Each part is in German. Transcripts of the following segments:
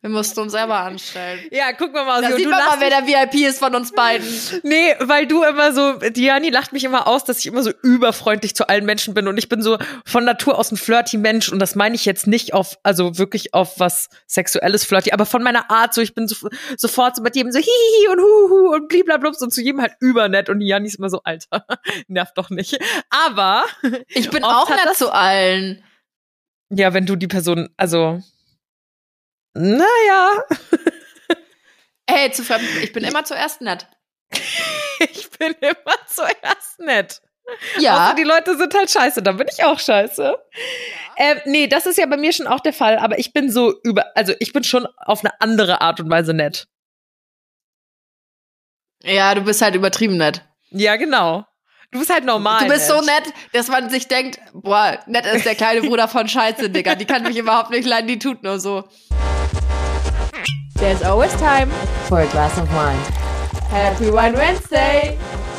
Wir mussten uns selber anstellen. Ja, guck mal, Da sieht man mal, wer der VIP ist von uns beiden. Nee, weil du immer so, Diani lacht mich immer aus, dass ich immer so überfreundlich zu allen Menschen bin und ich bin so von Natur aus ein flirty Mensch und das meine ich jetzt nicht auf, also wirklich auf was Sexuelles flirty, aber von meiner Art so, ich bin sofort so mit jedem so hihihi und huhu und bliblablubs und zu jedem halt übernett und Diani ist immer so, Alter, nervt doch nicht. Aber ich bin auch nett zu allen. Ja, wenn du die Person, also naja. Hey, ich bin immer zuerst nett. Ich bin immer zuerst nett. Ja. Außer die Leute sind halt scheiße, dann bin ich auch scheiße. Ja. Nee, das ist ja bei mir schon auch der Fall, aber ich bin so also ich bin schon auf eine andere Art und Weise nett. Ja, du bist halt übertrieben nett. Ja, genau. Du bist halt normal. Du bist nett. So nett, dass man sich denkt, boah, nett ist der kleine Bruder von Scheiße, Digga. Die kann mich überhaupt nicht leiden, die tut nur so. There's always time for a glass of wine. Happy Wine Wednesday!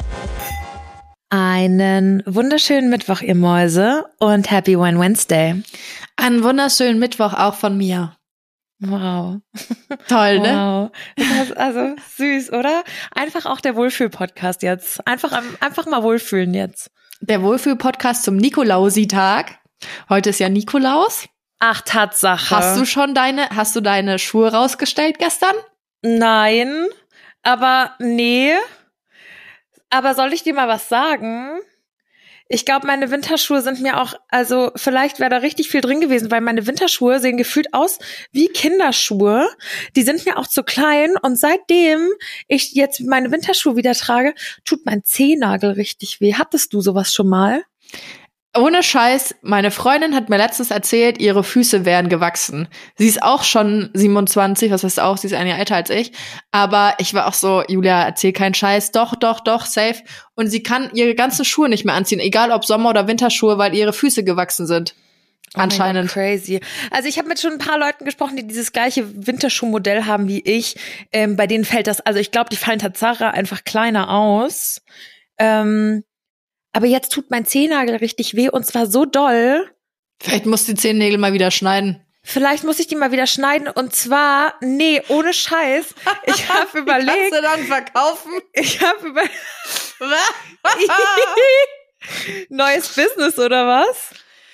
Einen wunderschönen Mittwoch, ihr Mäuse, und Happy Wine Wednesday. Einen wunderschönen Mittwoch auch von mir. Wow. Toll, ne? Wow. Das ist also süß, oder? Einfach auch der Wohlfühl-Podcast jetzt. Einfach mal wohlfühlen jetzt. Der Wohlfühl-Podcast zum Nikolausi-Tag. Heute ist ja Nikolaus. Ach, Tatsache. Hast du deine Schuhe rausgestellt gestern? Nein, aber nee. Aber soll ich dir mal was sagen? Ich glaube, meine Winterschuhe sind mir auch, also vielleicht wäre da richtig viel drin gewesen, weil meine Winterschuhe sehen gefühlt aus wie Kinderschuhe. Die sind mir auch zu klein und seitdem ich jetzt meine Winterschuhe wieder trage, tut mein Zehennagel richtig weh. Hattest du sowas schon mal? Ohne Scheiß, meine Freundin hat mir letztens erzählt, ihre Füße wären gewachsen. Sie ist auch schon 27, was heißt auch, sie ist ein Jahr älter als ich. Aber ich war auch so, Julia, erzähl keinen Scheiß. Doch, safe. Und sie kann ihre ganzen Schuhe nicht mehr anziehen, egal ob Sommer- oder Winterschuhe, weil ihre Füße gewachsen sind. Anscheinend. Oh crazy. Also ich habe mit schon ein paar Leuten gesprochen, die dieses gleiche Winterschuhmodell haben wie ich. Bei denen fällt das, also ich glaube, die fallen Tatsache einfach kleiner aus. Aber jetzt tut mein Zehennagel richtig weh und zwar so doll. Vielleicht musst du die Zehennägel mal wieder schneiden. Vielleicht muss ich die mal wieder schneiden und zwar, nee, ohne Scheiß. Ich habe überlegt. Kannst du dann verkaufen? Ich habe Neues Business oder was?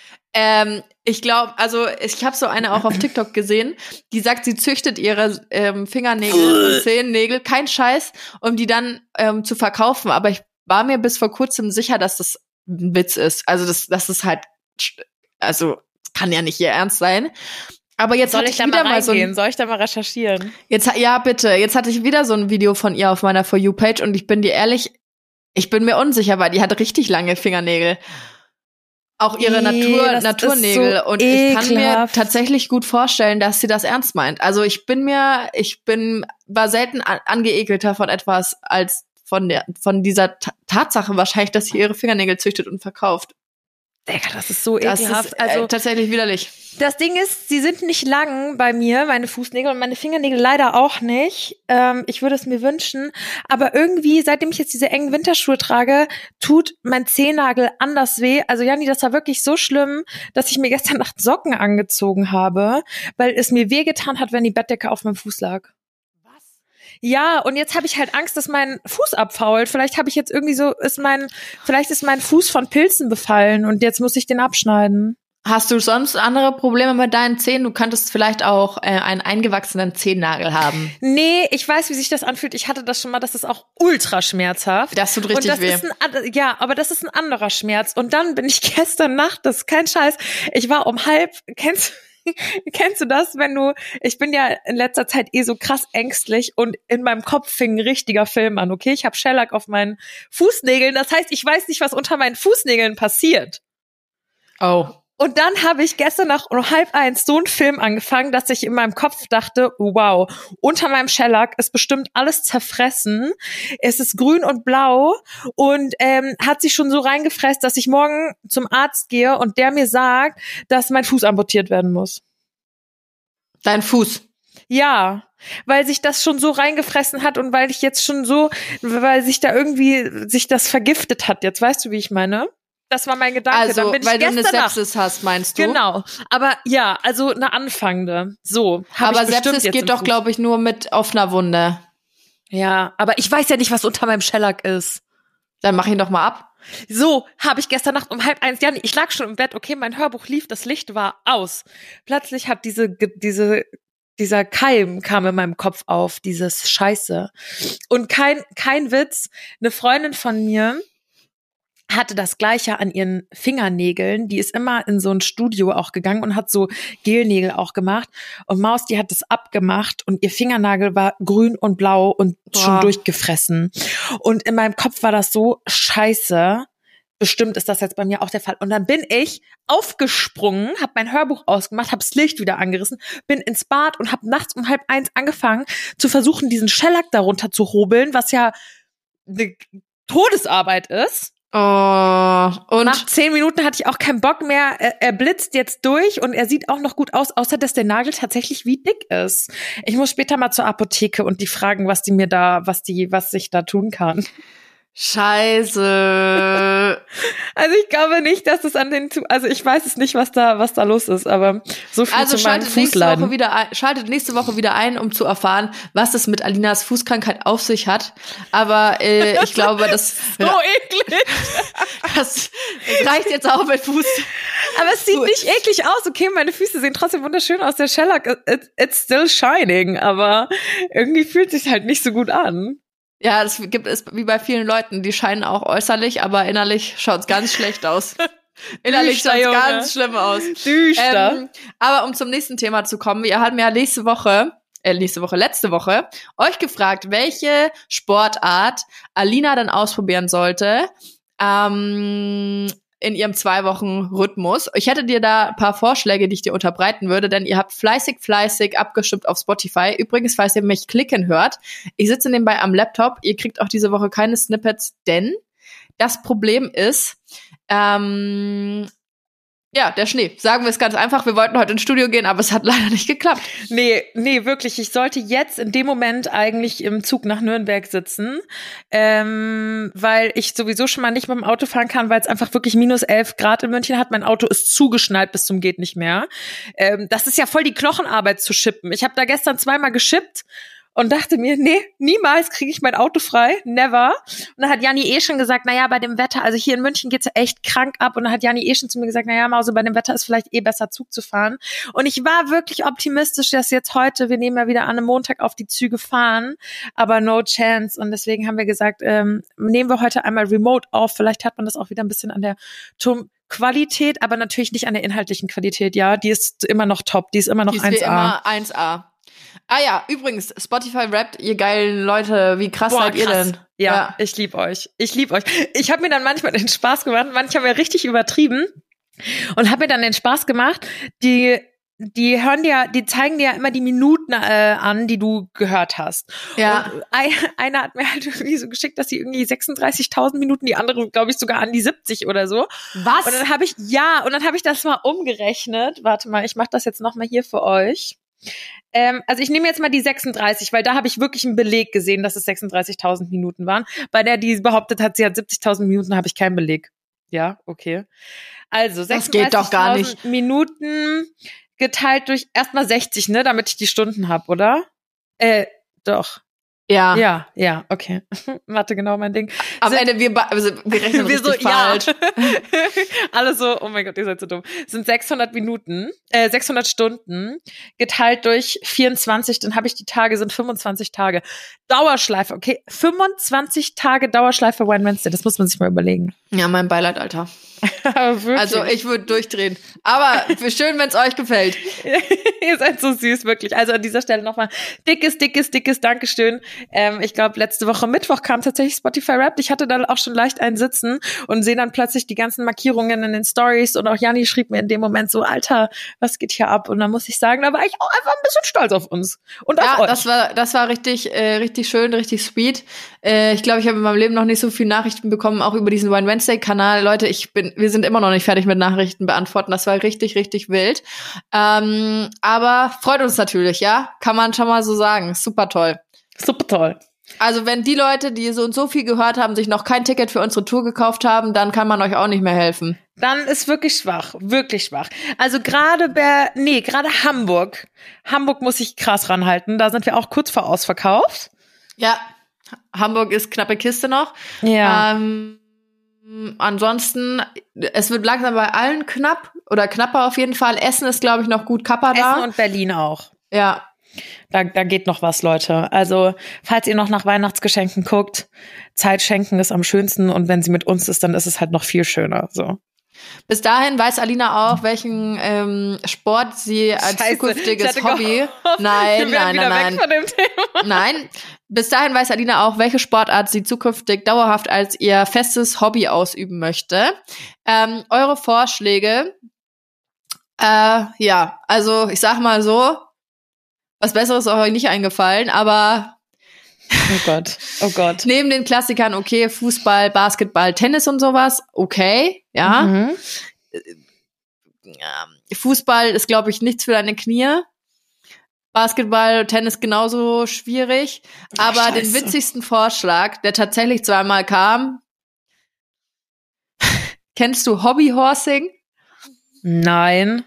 Ich glaube, also ich habe so eine auch auf TikTok gesehen, die sagt, sie züchtet ihre Fingernägel und Zehennägel, kein Scheiß, um die dann zu verkaufen. Aber ich war mir bis vor kurzem sicher, dass das ein Witz ist. Also das ist halt, also kann ja nicht ihr Ernst sein. Aber jetzt soll ich da wieder mal soll ich da mal recherchieren? Ja, bitte. Jetzt hatte ich wieder so ein Video von ihr auf meiner For You Page und ich bin dir ehrlich, ich bin mir unsicher, weil die hat richtig lange Fingernägel. Auch ihre Naturnägel. So und ich kann mir tatsächlich gut vorstellen, dass sie das ernst meint. Also war selten angeekelter von etwas als von dieser Tatsache wahrscheinlich, dass sie ihre Fingernägel züchtet und verkauft. Digga, das ist so ekelhaft. Das ist also tatsächlich widerlich. Das Ding ist, sie sind nicht lang bei mir, meine Fußnägel und meine Fingernägel leider auch nicht. Ich würde es mir wünschen. Aber irgendwie, seitdem ich jetzt diese engen Winterschuhe trage, tut mein Zehennagel anders weh. Also Janni, das war wirklich so schlimm, dass ich mir gestern Nacht Socken angezogen habe, weil es mir wehgetan hat, wenn die Bettdecke auf meinem Fuß lag. Ja, und jetzt habe ich halt Angst, dass mein Fuß abfault. Vielleicht habe ich jetzt irgendwie vielleicht ist mein Fuß von Pilzen befallen und jetzt muss ich den abschneiden. Hast du sonst andere Probleme mit deinen Zähnen? Du könntest vielleicht auch einen eingewachsenen Zehennagel haben. Nee, ich weiß, wie sich das anfühlt. Ich hatte das schon mal, das ist auch ultra schmerzhaft. Das tut richtig weh. Ja, aber das ist ein anderer Schmerz. Und dann bin ich gestern Nacht, das ist kein Scheiß, ich war um 1:30, Kennst du das, ich bin ja in letzter Zeit so krass ängstlich und in meinem Kopf fing ein richtiger Film an, okay? Ich habe Shellac auf meinen Fußnägeln, das heißt, ich weiß nicht, was unter meinen Fußnägeln passiert. Oh. Und dann habe ich gestern nach 1:30 so einen Film angefangen, dass ich in meinem Kopf dachte, wow, unter meinem Shellac ist bestimmt alles zerfressen. Es ist grün und blau und hat sich schon so reingefressen, dass ich morgen zum Arzt gehe und der mir sagt, dass mein Fuß amputiert werden muss. Dein Fuß? Ja, weil sich das schon so reingefressen hat und weil ich jetzt schon weil sich da irgendwie sich das vergiftet hat. Jetzt weißt du, wie ich meine? Das war mein Gedanke. Also, dann bin ich weil du eine Nacht, Sepsis hast, meinst du? Genau. Aber ja, also eine anfangende. So. Aber Sepsis geht doch, glaube ich, nur mit offener Wunde. Ja, aber ich weiß ja nicht, was unter meinem Shellac ist. Dann mach ihn doch mal ab. So habe ich gestern Nacht um 12:30, ja, ich lag schon im Bett, okay, mein Hörbuch lief, das Licht war aus. Plötzlich hat dieser Keim kam in meinem Kopf auf, dieses Scheiße. Und kein Witz, eine Freundin von mir hatte das Gleiche an ihren Fingernägeln. Die ist immer in so ein Studio auch gegangen und hat so Gelnägel auch gemacht. Und Maus, die hat das abgemacht und ihr Fingernagel war grün und blau und schon durchgefressen. Und in meinem Kopf war das so scheiße. Bestimmt ist das jetzt bei mir auch der Fall. Und dann bin ich aufgesprungen, habe mein Hörbuch ausgemacht, habe das Licht wieder angerissen, bin ins Bad und habe nachts um 12:30 angefangen zu versuchen, diesen Shellac darunter zu hobeln, was ja eine Todesarbeit ist. Oh, und nach 10 Minuten hatte ich auch keinen Bock mehr. Er blitzt jetzt durch und er sieht auch noch gut aus, außer dass der Nagel tatsächlich wie dick ist. Ich muss später mal zur Apotheke und die fragen, was ich da tun kann. Scheiße. Also ich glaube nicht, dass es also ich weiß es nicht, was da los ist, aber so viel zu meinem Fußleiden. Schaltet nächste Woche wieder ein, um zu erfahren, was es mit Alinas Fußkrankheit auf sich hat. Aber ich glaube, das so eklig. Das reicht jetzt auch mit Fuß. Aber es sieht nicht eklig aus. Okay, meine Füße sehen trotzdem wunderschön aus. Der Shellac, it's still shining, aber irgendwie fühlt es sich halt nicht so gut an. Ja, das gibt es wie bei vielen Leuten. Die scheinen auch äußerlich, aber innerlich schaut's ganz schlecht aus. Innerlich schaut's ganz schlimm aus. Düster. Aber um zum nächsten Thema zu kommen, wir hatten ja letzte Woche euch gefragt, welche Sportart Alina dann ausprobieren sollte. In ihrem 2-Wochen-Rhythmus. Ich hätte dir da ein paar Vorschläge, die ich dir unterbreiten würde, denn ihr habt fleißig abgestimmt auf Spotify. Übrigens, falls ihr mich klicken hört, ich sitze nebenbei am Laptop. Ihr kriegt auch diese Woche keine Snippets, denn das Problem ist, der Schnee. Sagen wir es ganz einfach. Wir wollten heute ins Studio gehen, aber es hat leider nicht geklappt. Nee, wirklich. Ich sollte jetzt in dem Moment eigentlich im Zug nach Nürnberg sitzen, weil ich sowieso schon mal nicht mit dem Auto fahren kann, weil es einfach wirklich -11 Grad in München hat. Mein Auto ist zugeschneit bis zum geht nicht mehr. Das ist ja voll die Knochenarbeit zu schippen. Ich habe da gestern 2-mal geschippt und dachte mir, nee, niemals kriege ich mein Auto frei, never. Und dann hat Janni schon gesagt, naja, bei dem Wetter, also hier in München geht's ja echt krank ab. Und dann hat Janni schon zu mir gesagt, naja, Mause, bei dem Wetter ist vielleicht besser Zug zu fahren. Und ich war wirklich optimistisch, dass jetzt heute, wir nehmen ja wieder an einem Montag auf, die Züge fahren, aber no chance. Und deswegen haben wir gesagt, nehmen wir heute einmal remote auf. Vielleicht hat man das auch wieder ein bisschen an der Qualität, aber natürlich nicht an der inhaltlichen Qualität, ja. Die ist immer noch top, die ist immer noch 1A. Die ist immer 1A. Ah ja, übrigens, Spotify rappt, ihr geilen Leute, wie krass seid ihr denn? Ja, ich lieb euch. Ich habe mir dann manchmal den Spaß gemacht, manche haben ja richtig übertrieben und habe mir dann den Spaß gemacht, die zeigen dir ja immer die Minuten an, die du gehört hast. Ja. Und einer hat mir halt irgendwie so geschickt, dass sie irgendwie 36.000 Minuten, die andere, glaube ich, sogar an die 70 oder so. Was? Und dann habe ich das mal umgerechnet. Warte mal, ich mache das jetzt noch mal hier für euch. Also ich nehme jetzt mal die 36, weil da habe ich wirklich einen Beleg gesehen, dass es 36.000 Minuten waren. Bei der, die behauptet hat, sie hat 70.000 Minuten, habe ich keinen Beleg. Ja, okay. Also 36.000 Minuten geteilt durch erstmal 60, ne, damit ich die Stunden habe, oder? Doch. Ja. Ja, okay. Warte, genau mein Ding. Am Ende, wir rechnen richtig falsch. Ja. Alle so, oh mein Gott, ihr seid so dumm. Sind 600 Stunden geteilt durch 24, dann habe ich die Tage, sind 25 Tage. Dauerschleife, okay. 25 Tage Dauerschleife Wine Wednesday, das muss man sich mal überlegen. Ja, mein Beileid, Alter. Also ich würde durchdrehen. Aber schön, wenn es euch gefällt. Ihr seid so süß, wirklich. Also an dieser Stelle nochmal dickes Dankeschön. Ich glaube, letzte Woche Mittwoch kam tatsächlich Spotify Wrapped. Ich hatte dann auch schon leicht einen Sitzen und sehe dann plötzlich die ganzen Markierungen in den Stories und auch Janni schrieb mir in dem Moment so, Alter, was geht hier ab? Und dann muss ich sagen, da war ich auch einfach ein bisschen stolz auf uns. Und auf euch. Das war richtig schön, richtig sweet. Ich glaube, ich habe in meinem Leben noch nicht so viele Nachrichten bekommen, auch über diesen Wine Wednesday Kanal. Leute, wir sind immer noch nicht fertig mit Nachrichten beantworten. Das war richtig wild. Aber freut uns natürlich, ja? Kann man schon mal so sagen. Super toll. Also wenn die Leute, die so und so viel gehört haben, sich noch kein Ticket für unsere Tour gekauft haben, dann kann man euch auch nicht mehr helfen. Dann ist wirklich schwach, wirklich schwach. Also gerade Hamburg. Hamburg muss ich krass ranhalten. Da sind wir auch kurz vor Ausverkauf. Ja, Hamburg ist knappe Kiste noch. Ja. Ansonsten, es wird langsam bei allen knapp oder knapper auf jeden Fall. Essen ist, glaube ich, noch gut Kappa da. Essen und Berlin auch. Ja. Da geht noch was, Leute. Also, falls ihr noch nach Weihnachtsgeschenken guckt, Zeit schenken ist am schönsten und wenn sie mit uns ist, dann ist es halt noch viel schöner, so. Bis dahin weiß Alina auch, welchen Sport sie als zukünftiges Hobby. Nein. Weg von dem Thema. Nein. Bis dahin weiß Alina auch, welche Sportart sie zukünftig dauerhaft als ihr festes Hobby ausüben möchte. Eure Vorschläge, ja, also ich sag mal so, was Besseres ist euch nicht eingefallen, aber Oh Gott. Neben den Klassikern, okay, Fußball, Basketball, Tennis und sowas, okay, ja. Mhm. Fußball ist, glaube ich, nichts für deine Knie. Basketball, Tennis genauso schwierig. Aber den witzigsten Vorschlag, der tatsächlich zweimal kam, kennst du Hobbyhorsing? Nein.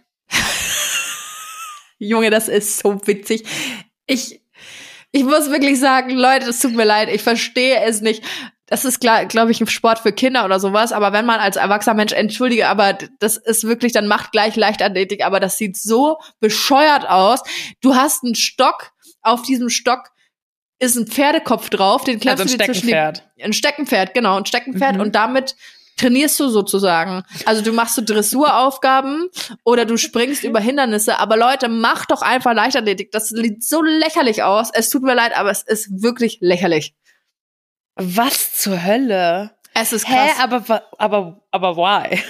Junge, das ist so witzig. Ich muss wirklich sagen, Leute, es tut mir leid, ich verstehe es nicht. Das ist, glaube ich, ein Sport für Kinder oder sowas, aber wenn man als erwachsener Mensch, entschuldige, aber das ist wirklich, dann macht gleich Leichtathletik, aber das sieht so bescheuert aus. Du hast einen Stock, auf diesem Stock ist ein Pferdekopf drauf, den klemmst du dir zwischen die... Ein Steckenpferd, genau, ein Steckenpferd und damit trainierst du sozusagen. Also du machst so Dressuraufgaben oder du springst über Hindernisse. Aber Leute, macht doch einfach Leichtathletik. Das sieht so lächerlich aus. Es tut mir leid, aber es ist wirklich lächerlich. Was zur Hölle? Es ist krass. Aber why?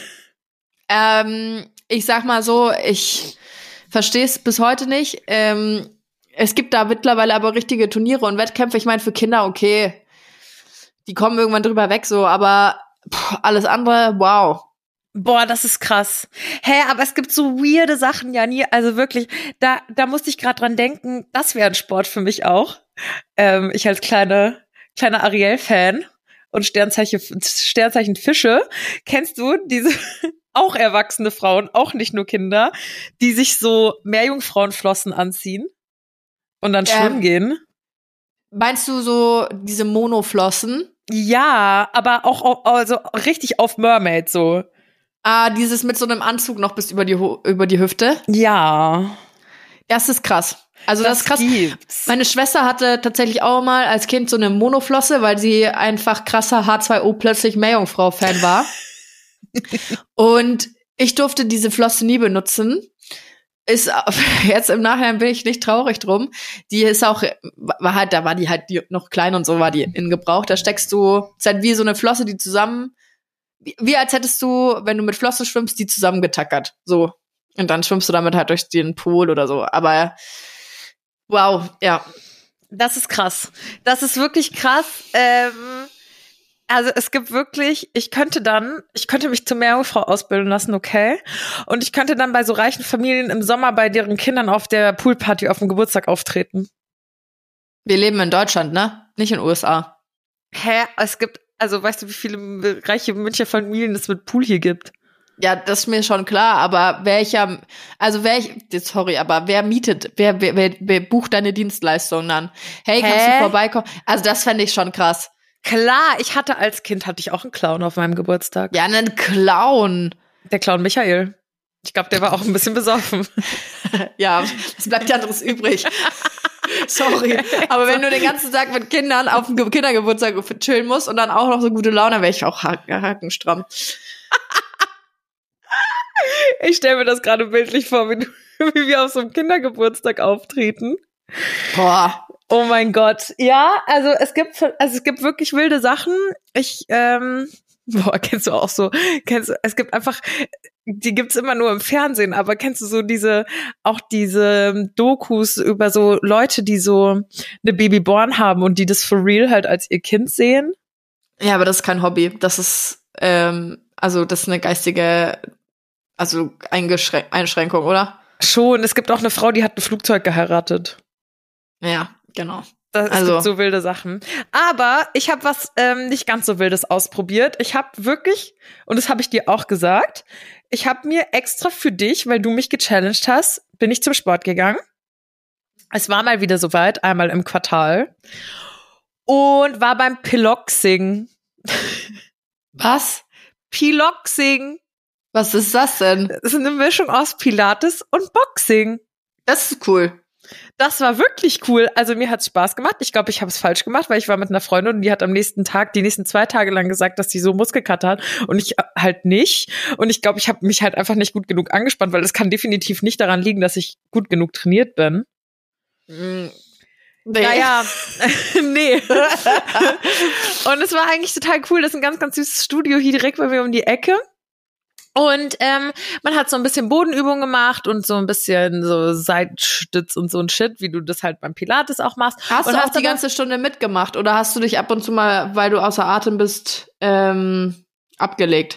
Ich sag mal so, ich verstehe es bis heute nicht. Es gibt da mittlerweile aber richtige Turniere und Wettkämpfe. Ich meine, für Kinder, okay, die kommen irgendwann drüber weg, so, aber alles andere, wow. Boah, das ist krass. Aber es gibt so weirde Sachen, Jani. Also wirklich, da musste ich gerade dran denken, das wäre ein Sport für mich auch. Ich als kleiner Ariel-Fan und Sternzeichen Fische. Kennst du diese auch erwachsene Frauen, auch nicht nur Kinder, die sich so Meerjungfrauenflossen anziehen und dann schwimmen gehen? Meinst du so diese Monoflossen? Ja, aber auch also richtig auf Mermaid so. Dieses mit so einem Anzug noch bis über die Hüfte? Ja. Das ist krass. Also das ist krass. Gibt's. Meine Schwester hatte tatsächlich auch mal als Kind so eine Monoflosse, weil sie einfach krasser H2O plötzlich Meerjungfrau-Fan war. Und ich durfte diese Flosse nie benutzen. Ist jetzt im Nachhinein bin ich nicht traurig drum. Die ist auch, da war die halt noch klein und so war die in Gebrauch. Da steckst du, ist halt wie so eine Flosse, die zusammen, wie als hättest du, wenn du mit Flosse schwimmst, die zusammengetackert. So. Und dann schwimmst du damit halt durch den Pool oder so. Aber wow, ja. Das ist krass. Das ist wirklich krass. Also es gibt wirklich, ich könnte mich zur Meerjungfrau ausbilden lassen, okay? Und ich könnte dann bei so reichen Familien im Sommer bei deren Kindern auf der Poolparty auf dem Geburtstag auftreten. Wir leben in Deutschland, ne? Nicht in den USA. Es gibt, also weißt du, wie viele reiche Münchner Familien es mit Pool hier gibt? Ja, das ist mir schon klar, aber wer mietet, wer bucht deine Dienstleistungen dann? Hey, kannst du vorbeikommen? Also das fände ich schon krass. Klar, als Kind hatte ich auch einen Clown auf meinem Geburtstag. Ja, einen Clown. Der Clown Michael. Ich glaube, der war auch ein bisschen besoffen. Ja, es bleibt ja anderes übrig. Sorry. Aber wenn du den ganzen Tag mit Kindern auf dem Kindergeburtstag chillen musst und dann auch noch so gute Laune, wäre ich auch hakenstramm. Ich stelle mir das gerade bildlich vor, wie wir auf so einem Kindergeburtstag auftreten. Boah. Oh mein Gott. Ja, also es gibt wirklich wilde Sachen. Kennst du auch so, es gibt einfach, die gibt's immer nur im Fernsehen, aber kennst du so diese Dokus über so Leute, die so eine Babyborn haben und die das for real halt als ihr Kind sehen? Ja, aber das ist kein Hobby. Das ist, das ist eine geistige, Einschränkung, oder? Schon, es gibt auch eine Frau, die hat ein Flugzeug geheiratet. Ja, genau. Es gibt so wilde Sachen. Aber ich habe was nicht ganz so Wildes ausprobiert. Ich habe wirklich, und das habe ich dir auch gesagt, ich habe mir extra für dich, weil du mich gechallenged hast, bin ich zum Sport gegangen. Es war mal wieder soweit, einmal im Quartal. Und war beim Piloxing. Was? Piloxing. Was ist das denn? Das ist eine Mischung aus Pilates und Boxing. Das ist cool. Das war wirklich cool. Also mir hat's Spaß gemacht. Ich glaube, ich habe es falsch gemacht, weil ich war mit einer Freundin und die hat am nächsten Tag, die nächsten 2 Tage lang gesagt, dass sie so Muskelkater hat und ich halt nicht. Und ich glaube, ich habe mich halt einfach nicht gut genug angespannt, weil es kann definitiv nicht daran liegen, dass ich gut genug trainiert bin. Nee. Naja, nee. Und es war eigentlich total cool. Das ist ein ganz, ganz süßes Studio hier direkt bei mir um die Ecke. Und man hat so ein bisschen Bodenübungen gemacht und so ein bisschen so Seitstütz und so ein Shit, wie du das halt beim Pilates auch machst. Hast du auch die ganze Stunde mitgemacht oder hast du dich ab und zu mal, weil du außer Atem bist, abgelegt?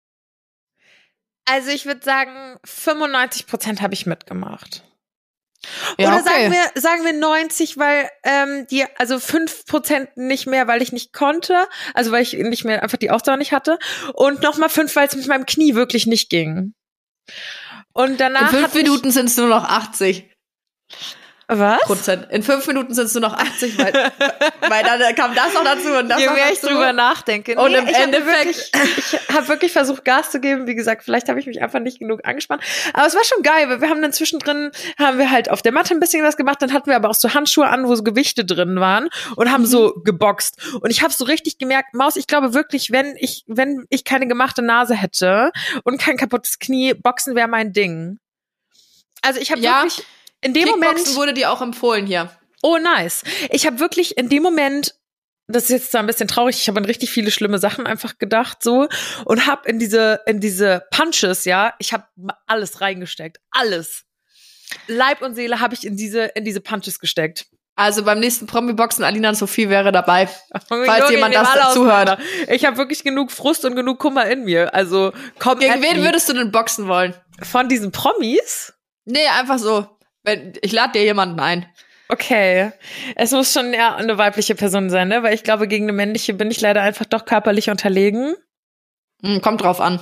Also ich würde sagen, 95% habe ich mitgemacht. Ja, oder okay. sagen wir 90, weil also 5% nicht mehr, weil ich nicht konnte, also weil ich nicht mehr einfach die Ausdauer nicht hatte und nochmal 5, weil es mit meinem Knie wirklich nicht ging. Und danach in 5 Minuten sind es nur noch 80. Was? Prozent. In 5 Minuten sind es nur noch 80, weil dann kam das noch dazu und das Je noch mehr ich dazu. drüber nachdenke. Und im Endeffekt ich habe wirklich versucht, Gas zu geben. Wie gesagt, vielleicht habe ich mich einfach nicht genug angespannt. Aber es war schon geil, weil wir haben dann zwischendrin, haben wir halt auf der Matte ein bisschen was gemacht. Dann hatten wir aber auch so Handschuhe an, wo so Gewichte drin waren und haben so geboxt. Und ich habe so richtig gemerkt, Maus, ich glaube wirklich, wenn ich keine gemachte Nase hätte und kein kaputtes Knie, Boxen wäre mein Ding. Also ich habe wirklich in dem Kickboxen Moment wurde dir auch empfohlen hier. Oh, nice. Ich habe wirklich in dem Moment, das ist jetzt zwar ein bisschen traurig, ich habe an richtig viele schlimme Sachen einfach gedacht so und habe in diese Punches, ich habe alles reingesteckt, alles. Leib und Seele habe ich in diese Punches gesteckt. Also beim nächsten Promi-Boxen, Alina und Sophie wäre dabei, falls Junge, jemand das dazuhört. Ich habe wirklich genug Frust und genug Kummer in mir. Also komm. Gegen wen würdest du denn boxen wollen? Von diesen Promis? Nee, einfach so. Ich lade dir jemanden ein. Okay. Es muss schon eher eine weibliche Person sein, ne? Weil ich glaube, gegen eine männliche bin ich leider einfach doch körperlich unterlegen. Kommt drauf an.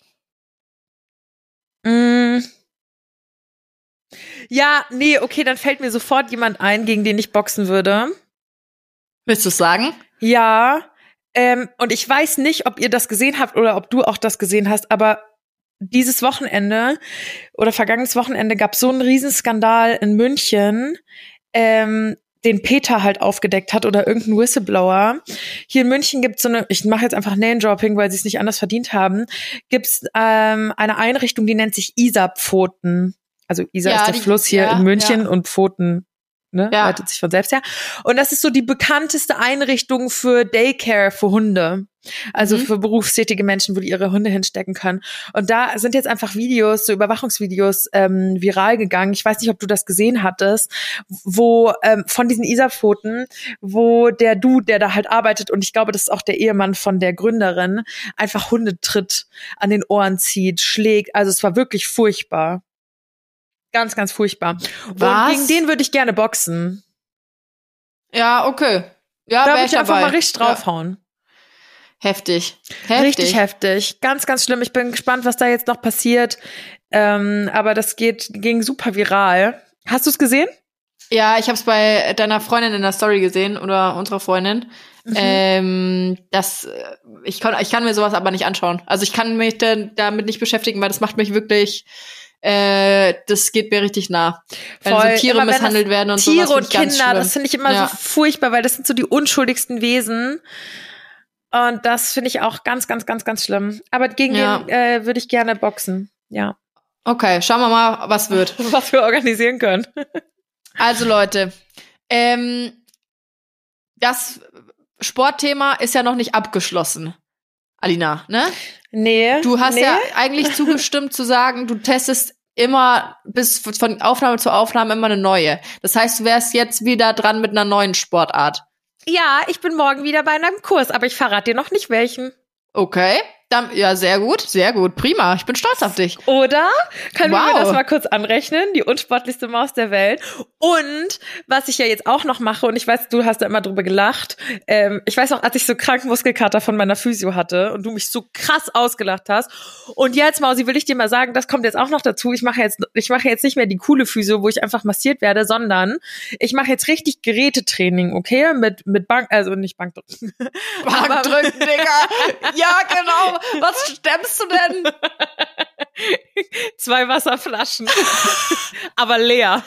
Ja, nee, okay, dann fällt mir sofort jemand ein, gegen den ich boxen würde. Willst du es sagen? Ja. Und ich weiß nicht, ob ihr das gesehen habt oder ob du auch das gesehen hast, aber dieses Wochenende oder vergangenes Wochenende gab es so einen Riesenskandal in München, den Peter halt aufgedeckt hat oder irgendein Whistleblower. Hier in München gibt's so eine, ich mache jetzt einfach Name-Dropping, weil sie es nicht anders verdient haben, gibt's eine Einrichtung, die nennt sich Isar-Pfoten. Also Isar ist der Fluss hier in München und Pfoten, ne, leitet sich von selbst her. Und das ist so die bekannteste Einrichtung für Daycare für Hunde. Also für berufstätige Menschen, wo die ihre Hunde hinstecken können. Und da sind jetzt einfach Videos, so Überwachungsvideos viral gegangen. Ich weiß nicht, ob du das gesehen hattest, wo von diesen Isar-Pfoten, wo der Dude, der da halt arbeitet, und ich glaube, das ist auch der Ehemann von der Gründerin, einfach Hunde tritt, an den Ohren zieht, schlägt. Also es war wirklich furchtbar. Ganz, ganz furchtbar. Was? Und gegen den würde ich gerne boxen. Ja, okay. Ja, da würde ich einfach mal richtig draufhauen. Heftig. Richtig heftig. Ganz, ganz schlimm. Ich bin gespannt, was da jetzt noch passiert. Aber das ging super viral. Hast du es gesehen? Ja, ich habe es bei deiner Freundin in der Story gesehen oder unserer Freundin. Ich kann mir sowas aber nicht anschauen. Also ich kann mich damit nicht beschäftigen, weil das macht mich wirklich, das geht mir richtig nah. Wenn so Tiere misshandelt werden und sowas. Tiere und Kinder, das finde ich immer so furchtbar, weil das sind so die unschuldigsten Wesen. Und das finde ich auch ganz, ganz, ganz, ganz schlimm. Aber gegen den würde ich gerne boxen. Ja. Okay, schauen wir mal, was wird. Was wir organisieren können. Also Leute, das Sportthema ist ja noch nicht abgeschlossen, Alina, ne? Nee. Du hast ja eigentlich zugestimmt zu sagen, du testest immer von Aufnahme zu Aufnahme immer eine neue. Das heißt, du wärst jetzt wieder dran mit einer neuen Sportart. Ja, ich bin morgen wieder bei einem Kurs, aber ich verrate dir noch nicht welchen. Okay, Ja, sehr gut, prima. Ich bin stolz auf dich. Oder? Können wir das mal kurz anrechnen? Die unsportlichste Maus der Welt. Und was ich ja jetzt auch noch mache, und ich weiß, du hast da immer drüber gelacht, ich weiß noch, als ich so kranken Muskelkater von meiner Physio hatte und du mich so krass ausgelacht hast. Und jetzt, Mausi, will ich dir mal sagen, das kommt jetzt auch noch dazu. Ich mache jetzt nicht mehr die coole Physio, wo ich einfach massiert werde, sondern ich mache jetzt richtig Gerätetraining, okay? Mit Bank, also nicht Bankdrücken. Bankdrücken, Digga. Ja, genau. Was stemmst du denn? 2 Wasserflaschen. Aber leer.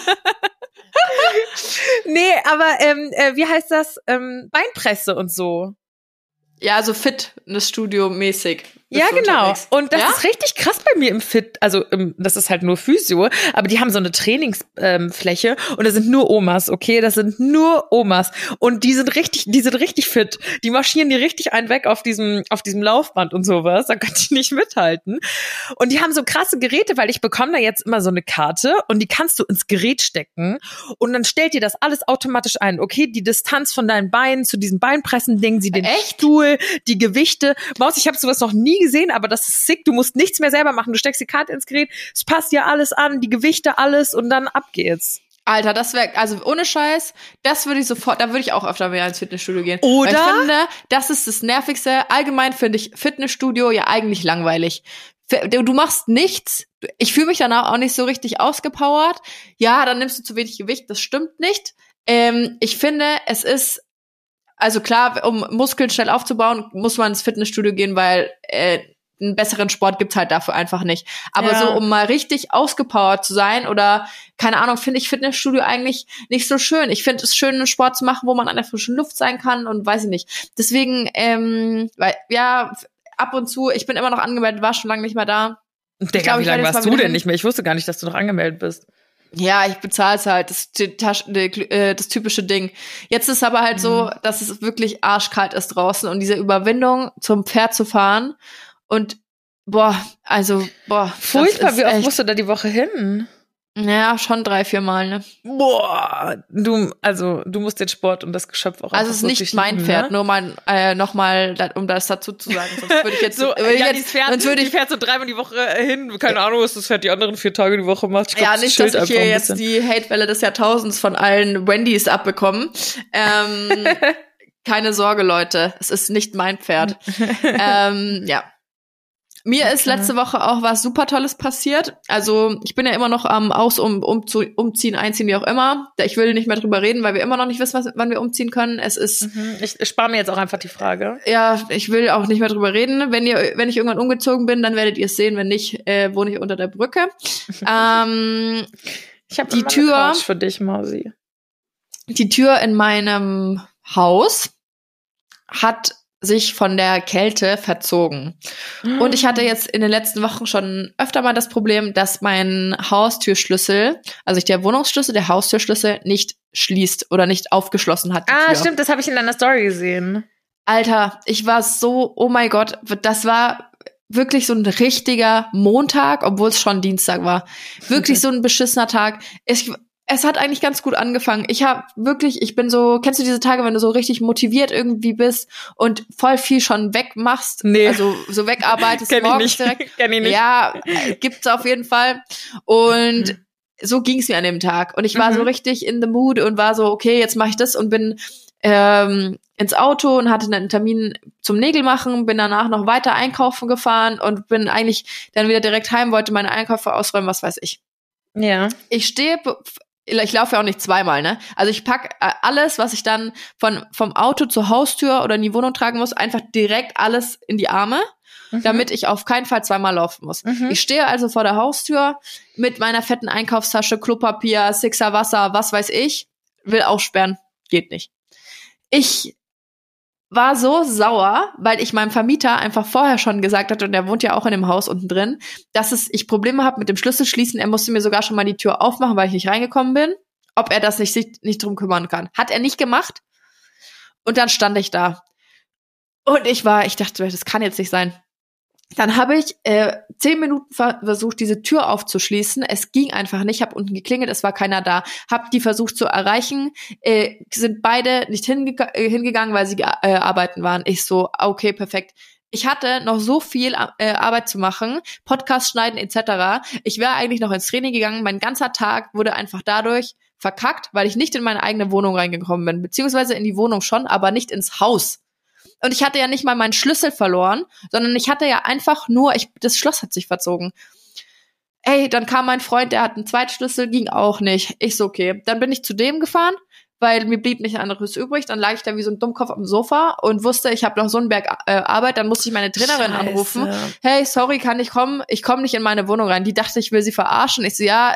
Nee, aber wie heißt das? Beinpresse und so. Ja, so Fitnessstudio-mäßig. Ja, genau. Und das ist richtig krass bei mir im Fit. Also, das ist halt nur Physio, aber die haben so eine Trainingsfläche und da sind nur Omas, okay? Das sind nur Omas. Und die sind richtig fit. Die marschieren die richtig einen weg auf diesem Laufband und sowas. Da kann ich nicht mithalten. Und die haben so krasse Geräte, weil ich bekomme da jetzt immer so eine Karte und die kannst du ins Gerät stecken und dann stellt dir das alles automatisch ein. Okay, die Distanz von deinen Beinen zu diesem Beinpressen-Ding, den Stuhl, die Gewichte. Maus, ich habe sowas noch nie gesehen, aber das ist sick. Du musst nichts mehr selber machen. Du steckst die Karte ins Gerät, es passt dir alles an, die Gewichte, alles und dann ab geht's. Alter, das wäre, also ohne Scheiß, das würde ich sofort, da würde ich auch öfter mehr ins Fitnessstudio gehen. Oder? Weil ich finde, das ist das Nervigste. Allgemein finde ich Fitnessstudio ja eigentlich langweilig. Du machst nichts. Ich fühle mich danach auch nicht so richtig ausgepowert. Ja, dann nimmst du zu wenig Gewicht. Das stimmt nicht. Ich finde, es ist, also klar, um Muskeln schnell aufzubauen, muss man ins Fitnessstudio gehen, weil einen besseren Sport gibt's halt dafür einfach nicht. Aber so, um mal richtig ausgepowert zu sein oder, keine Ahnung, finde ich Fitnessstudio eigentlich nicht so schön. Ich finde es schön, einen Sport zu machen, wo man an der frischen Luft sein kann und weiß ich nicht. Deswegen, weil, ja, ab und zu, ich bin immer noch angemeldet, war schon lange nicht mehr da. Digga, wie lange warst du denn nicht mehr? Ich wusste gar nicht, dass du noch angemeldet bist. Ja, ich bezahl's halt, das typische Ding. Jetzt ist aber halt so, dass es wirklich arschkalt ist draußen und diese Überwindung zum Pferd zu fahren und furchtbar, wie oft musst du da die Woche hin? Ja, schon 3-4 Mal, ne? Boah, du musst den Sport und das Geschöpf auch. Also es ist nicht mein Pferd, ne? Nur mal nochmal, um das dazu zu sagen. Sonst würde ich jetzt die fährt so 3-mal die Woche hin. Keine Ahnung, was das Pferd die anderen 4 Tage die Woche macht. Ich glaub, ja, nicht, dass ich hier jetzt die Hatewelle des Jahrtausends von allen Wendys abbekomme. Keine Sorge, Leute. Es ist nicht mein Pferd. Ja. Mir ist letzte Woche auch was super Tolles passiert. Also ich bin ja immer noch am umziehen, einziehen, wie auch immer. Ich will nicht mehr drüber reden, weil wir immer noch nicht wissen, wann wir umziehen können. Es ist. Ich spare mir jetzt auch einfach die Frage. Ja, ich will auch nicht mehr drüber reden. Wenn ich irgendwann umgezogen bin, dann werdet ihr es sehen. Wenn nicht, wohne ich unter der Brücke. Ich habe die Tür eine Couch für dich, Mausi. Die Tür in meinem Haus hat sich von der Kälte verzogen. Und ich hatte jetzt in den letzten Wochen schon öfter mal das Problem, dass mein Haustürschlüssel, also der Wohnungsschlüssel, der Haustürschlüssel nicht schließt oder nicht aufgeschlossen hat. Ah, stimmt, das habe ich in deiner Story gesehen. Alter, ich war so, oh mein Gott, das war wirklich so ein richtiger Montag, obwohl es schon Dienstag war. Wirklich so ein beschissener Tag. Es hat eigentlich ganz gut angefangen. Ich bin so, kennst du diese Tage, wenn du so richtig motiviert irgendwie bist und voll viel schon wegmachst? Nee. Also so wegarbeitest morgens direkt? Kenn ich nicht. Ja, gibt's auf jeden Fall. Und so ging's mir an dem Tag. Und ich war so richtig in the mood und war so, okay, jetzt mache ich das und bin ins Auto und hatte einen Termin zum Nägel machen, bin danach noch weiter einkaufen gefahren und bin eigentlich dann wieder direkt heim, wollte meine Einkäufe ausräumen, was weiß ich. Ja. Ich laufe ja auch nicht zweimal, ne? Also ich pack alles, was ich dann vom Auto zur Haustür oder in die Wohnung tragen muss, einfach direkt alles in die Arme, damit ich auf keinen Fall zweimal laufen muss. Ich stehe also vor der Haustür mit meiner fetten Einkaufstasche, Klopapier, Sixer Wasser, was weiß ich, will aufsperren, geht nicht. Ich war so sauer, weil ich meinem Vermieter einfach vorher schon gesagt hatte, und der wohnt ja auch in dem Haus unten drin, dass ich Probleme habe mit dem Schlüsselschließen. Er musste mir sogar schon mal die Tür aufmachen, weil ich nicht reingekommen bin, ob er das sich nicht drum kümmern kann. Hat er nicht gemacht. Und dann stand ich da. Und ich dachte, das kann jetzt nicht sein. Dann habe ich 10 Minuten versucht, diese Tür aufzuschließen. Es ging einfach nicht. Ich habe unten geklingelt, es war keiner da. Hab die versucht zu erreichen. Sind beide nicht hingegangen, weil sie arbeiten waren. Ich so, okay, perfekt. Ich hatte noch so viel Arbeit zu machen, Podcast schneiden etc. Ich wäre eigentlich noch ins Training gegangen. Mein ganzer Tag wurde einfach dadurch verkackt, weil ich nicht in meine eigene Wohnung reingekommen bin. Beziehungsweise in die Wohnung schon, aber nicht ins Haus. Und ich hatte ja nicht mal meinen Schlüssel verloren, sondern ich hatte ja einfach nur, das Schloss hat sich verzogen. Ey, dann kam mein Freund, der hat einen Zweitschlüssel, ging auch nicht. Ich so, okay. Dann bin ich zu dem gefahren, weil mir blieb nichts anderes übrig. Dann lag ich da wie so ein Dummkopf am Sofa und wusste, ich habe noch so einen Berg Arbeit. Dann musste ich meine Trainerin anrufen. Hey, sorry, kann ich kommen? Ich komme nicht in meine Wohnung rein. Die dachte, ich will sie verarschen. Ich so, ja,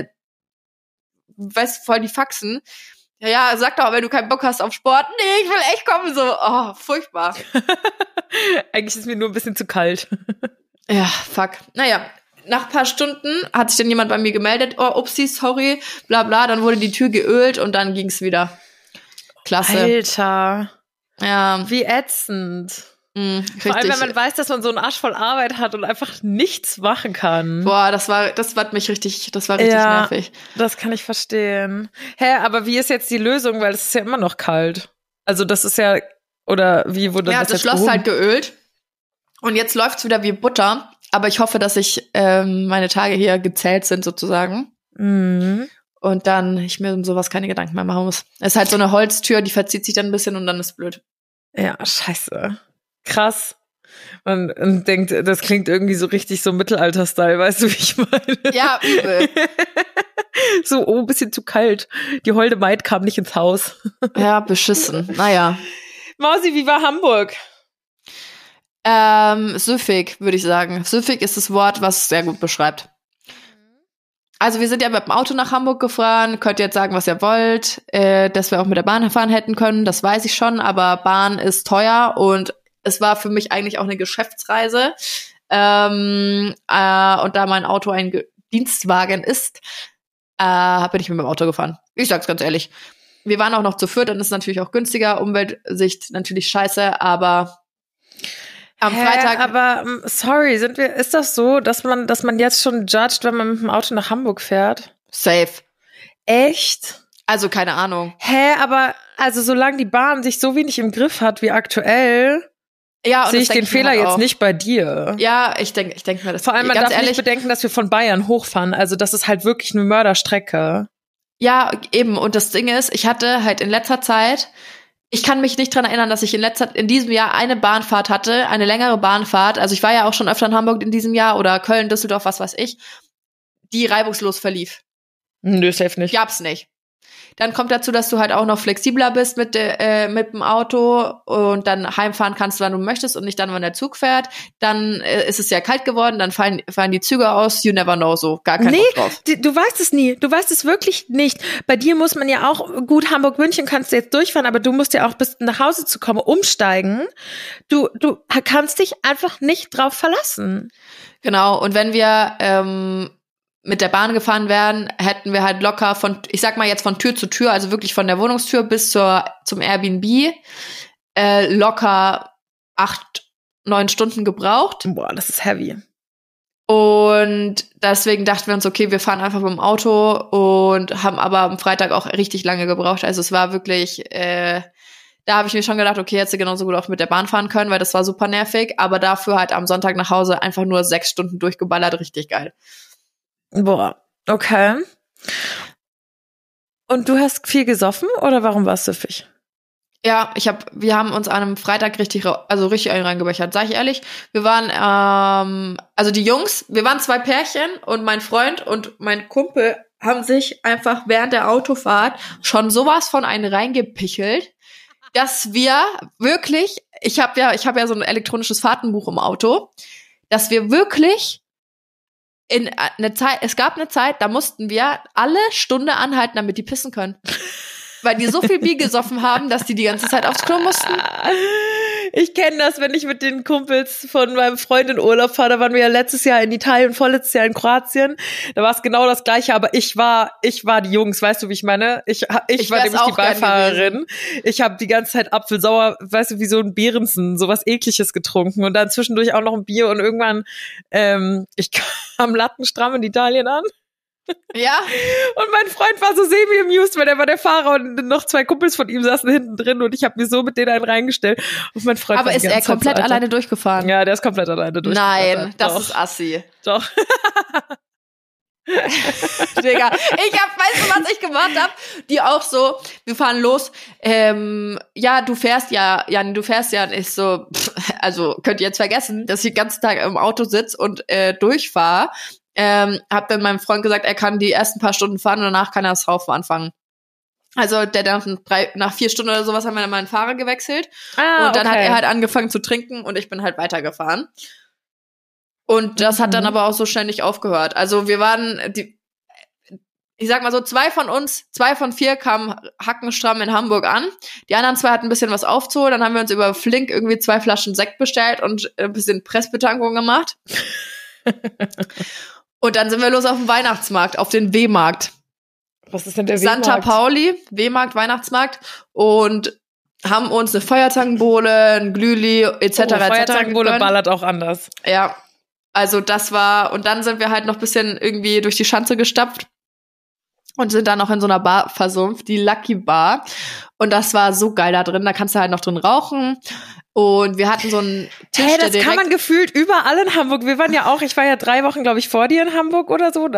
weißt voll die Faxen. Ja, sag doch, wenn du keinen Bock hast auf Sport. Nee, ich will echt kommen. So, oh, furchtbar. Eigentlich ist mir nur ein bisschen zu kalt. Ja, fuck. Naja, nach ein paar Stunden hat sich dann jemand bei mir gemeldet. Oh, upsie, sorry, bla bla. Dann wurde die Tür geölt und dann ging's wieder. Klasse. Alter. Ja. Wie ätzend. Richtig. Vor allem, wenn man weiß, dass man so einen Arsch voll Arbeit hat und einfach nichts machen kann. Boah, das war richtig nervig. Das kann ich verstehen. Hä, aber wie ist jetzt die Lösung? Weil es ist ja immer noch kalt. Also das ist ja, oder wie wurde das jetzt das Schloss halt geölt. Und jetzt läuft's wieder wie Butter. Aber ich hoffe, dass meine Tage hier gezählt sind sozusagen. Mhm. Und dann ich mir um sowas keine Gedanken mehr machen muss. Es ist halt so eine Holztür, die verzieht sich dann ein bisschen und dann ist blöd. Ja, scheiße. Krass. Man denkt, das klingt irgendwie so richtig so Mittelalter-Style, weißt du, wie ich meine? Ja, übel. So, ein bisschen zu kalt. Die holde Maid kam nicht ins Haus. Ja, beschissen. Naja. Mausi, wie war Hamburg? Süffig, würde ich sagen. Süffig ist das Wort, was es sehr gut beschreibt. Also wir sind ja mit dem Auto nach Hamburg gefahren. Könnt ihr jetzt sagen, was ihr wollt. Dass wir auch mit der Bahn fahren hätten können, das weiß ich schon. Aber Bahn ist teuer und es war für mich eigentlich auch eine Geschäftsreise. Und da mein Auto ein Dienstwagen ist, bin ich mit meinem Auto gefahren. Ich sag's ganz ehrlich. Wir waren auch noch zu viert, dann ist es natürlich auch günstiger. Umweltsicht natürlich scheiße, aber am Freitag. Aber sorry, ist das so, dass man jetzt schon judgt, wenn man mit dem Auto nach Hamburg fährt? Safe. Echt? Also keine Ahnung. Aber also solange die Bahn sich so wenig im Griff hat wie aktuell, sehe ich den Fehler halt jetzt nicht bei dir. Ja, ich denke mir das. Vor allem, man darf nicht bedenken, dass wir von Bayern hochfahren. Also das ist halt wirklich eine Mörderstrecke. Ja, eben. Und das Ding ist, ich hatte halt in letzter Zeit, ich kann mich nicht dran erinnern, dass ich in diesem Jahr eine Bahnfahrt hatte, eine längere Bahnfahrt. Also ich war ja auch schon öfter in Hamburg in diesem Jahr oder Köln, Düsseldorf, was weiß ich, die reibungslos verlief. Nö, safe nicht. Gab's nicht. Dann kommt dazu, dass du halt auch noch flexibler bist mit dem Auto und dann heimfahren kannst, wann du möchtest und nicht dann, wann der Zug fährt. Dann ist es ja kalt geworden, dann fallen die Züge aus. You never know, so gar kein Bock drauf. Du weißt es nie. Du weißt es wirklich nicht. Bei dir muss man ja auch, gut, Hamburg-München kannst du jetzt durchfahren, aber du musst ja auch bis nach Hause zu kommen, umsteigen. Du kannst dich einfach nicht drauf verlassen. Genau, und wenn wir mit der Bahn gefahren wären, hätten wir halt locker ich sag mal jetzt von Tür zu Tür, also wirklich von der Wohnungstür bis zum Airbnb, locker 8-9 Stunden gebraucht. Boah, das ist heavy. Und deswegen dachten wir uns, okay, wir fahren einfach mit dem Auto und haben aber am Freitag auch richtig lange gebraucht. Also es war wirklich, da habe ich mir schon gedacht, okay, hätte sie genauso gut auch mit der Bahn fahren können, weil das war super nervig. Aber dafür halt am Sonntag nach Hause einfach nur 6 Stunden durchgeballert, richtig geil. Boah, okay. Und du hast viel gesoffen oder warum warst du süffig? Ja, wir haben uns an einem Freitag richtig einen reingebechert. Sag ich ehrlich, wir waren, also die Jungs, wir waren 2 Pärchen und mein Freund und mein Kumpel haben sich einfach während der Autofahrt schon sowas von einen reingepichelt, dass wir wirklich, ich habe ja so ein elektronisches Fahrtenbuch im Auto, dass wir wirklich es gab eine Zeit, da mussten wir alle Stunde anhalten, damit die pissen können. Weil die so viel Bier gesoffen haben, dass die ganze Zeit aufs Klo mussten. Ich kenne das, wenn ich mit den Kumpels von meinem Freund in Urlaub fahre. Da waren wir ja letztes Jahr in Italien, vorletztes Jahr in Kroatien. Da war es genau das Gleiche, aber ich war die Jungs, weißt du, wie ich meine? Ich war nämlich die Beifahrerin. Ich habe die ganze Zeit Apfelsauer, weißt du, wie so ein Behrensen, sowas Ekliges getrunken und dann zwischendurch auch noch ein Bier und irgendwann, ich kam lattenstramm in Italien an. Ja. Und mein Freund war so semi-amused, weil der war der Fahrer und noch 2 Kumpels von ihm saßen hinten drin und ich habe mir so mit denen einen reingestellt. Und mein Freund Aber ist er komplett alleine durchgefahren? Ja, der ist komplett alleine durchgefahren. Nein, das ist assi. Doch. Digga, weißt du, was ich gemacht habe? Die auch so, wir fahren los, ja, du fährst ja, Jan, du fährst ja, und ich so, also könnt ihr jetzt vergessen, dass ich den ganzen Tag im Auto sitze und durchfahre. Hab dann meinem Freund gesagt, er kann die ersten paar Stunden fahren und danach kann er das Raufen anfangen. Also nach 4 Stunden oder sowas haben wir dann mal einen Fahrer gewechselt. Und dann hat er halt angefangen zu trinken und ich bin halt weitergefahren. Und das hat dann aber auch so schnell nicht aufgehört. Also wir waren, ich sag mal so, 2 von 4 kamen hackenstramm in Hamburg an. Die anderen 2 hatten ein bisschen was aufzuholen. Dann haben wir uns über Flink irgendwie 2 Flaschen Sekt bestellt und ein bisschen Pressbetankung gemacht. Und dann sind wir los auf den Weihnachtsmarkt, auf den W-Markt. Was ist denn der W-Markt? Santa Pauli, W-Markt, Weihnachtsmarkt. Und haben uns eine Feuerzangenbowle, ein Glühli, etc. Feuerzangenbowle ballert auch anders. Ja. Also das war, und dann sind wir halt noch ein bisschen irgendwie durch die Schanze gestapft und sind dann noch in so einer Bar versumpft, die Lucky Bar. Und das war so geil da drin, da kannst du halt noch drin rauchen. Und wir hatten so einen Tisch, das kann man gefühlt überall in Hamburg. Ich war ja 3 Wochen, glaube ich, vor dir in Hamburg oder so.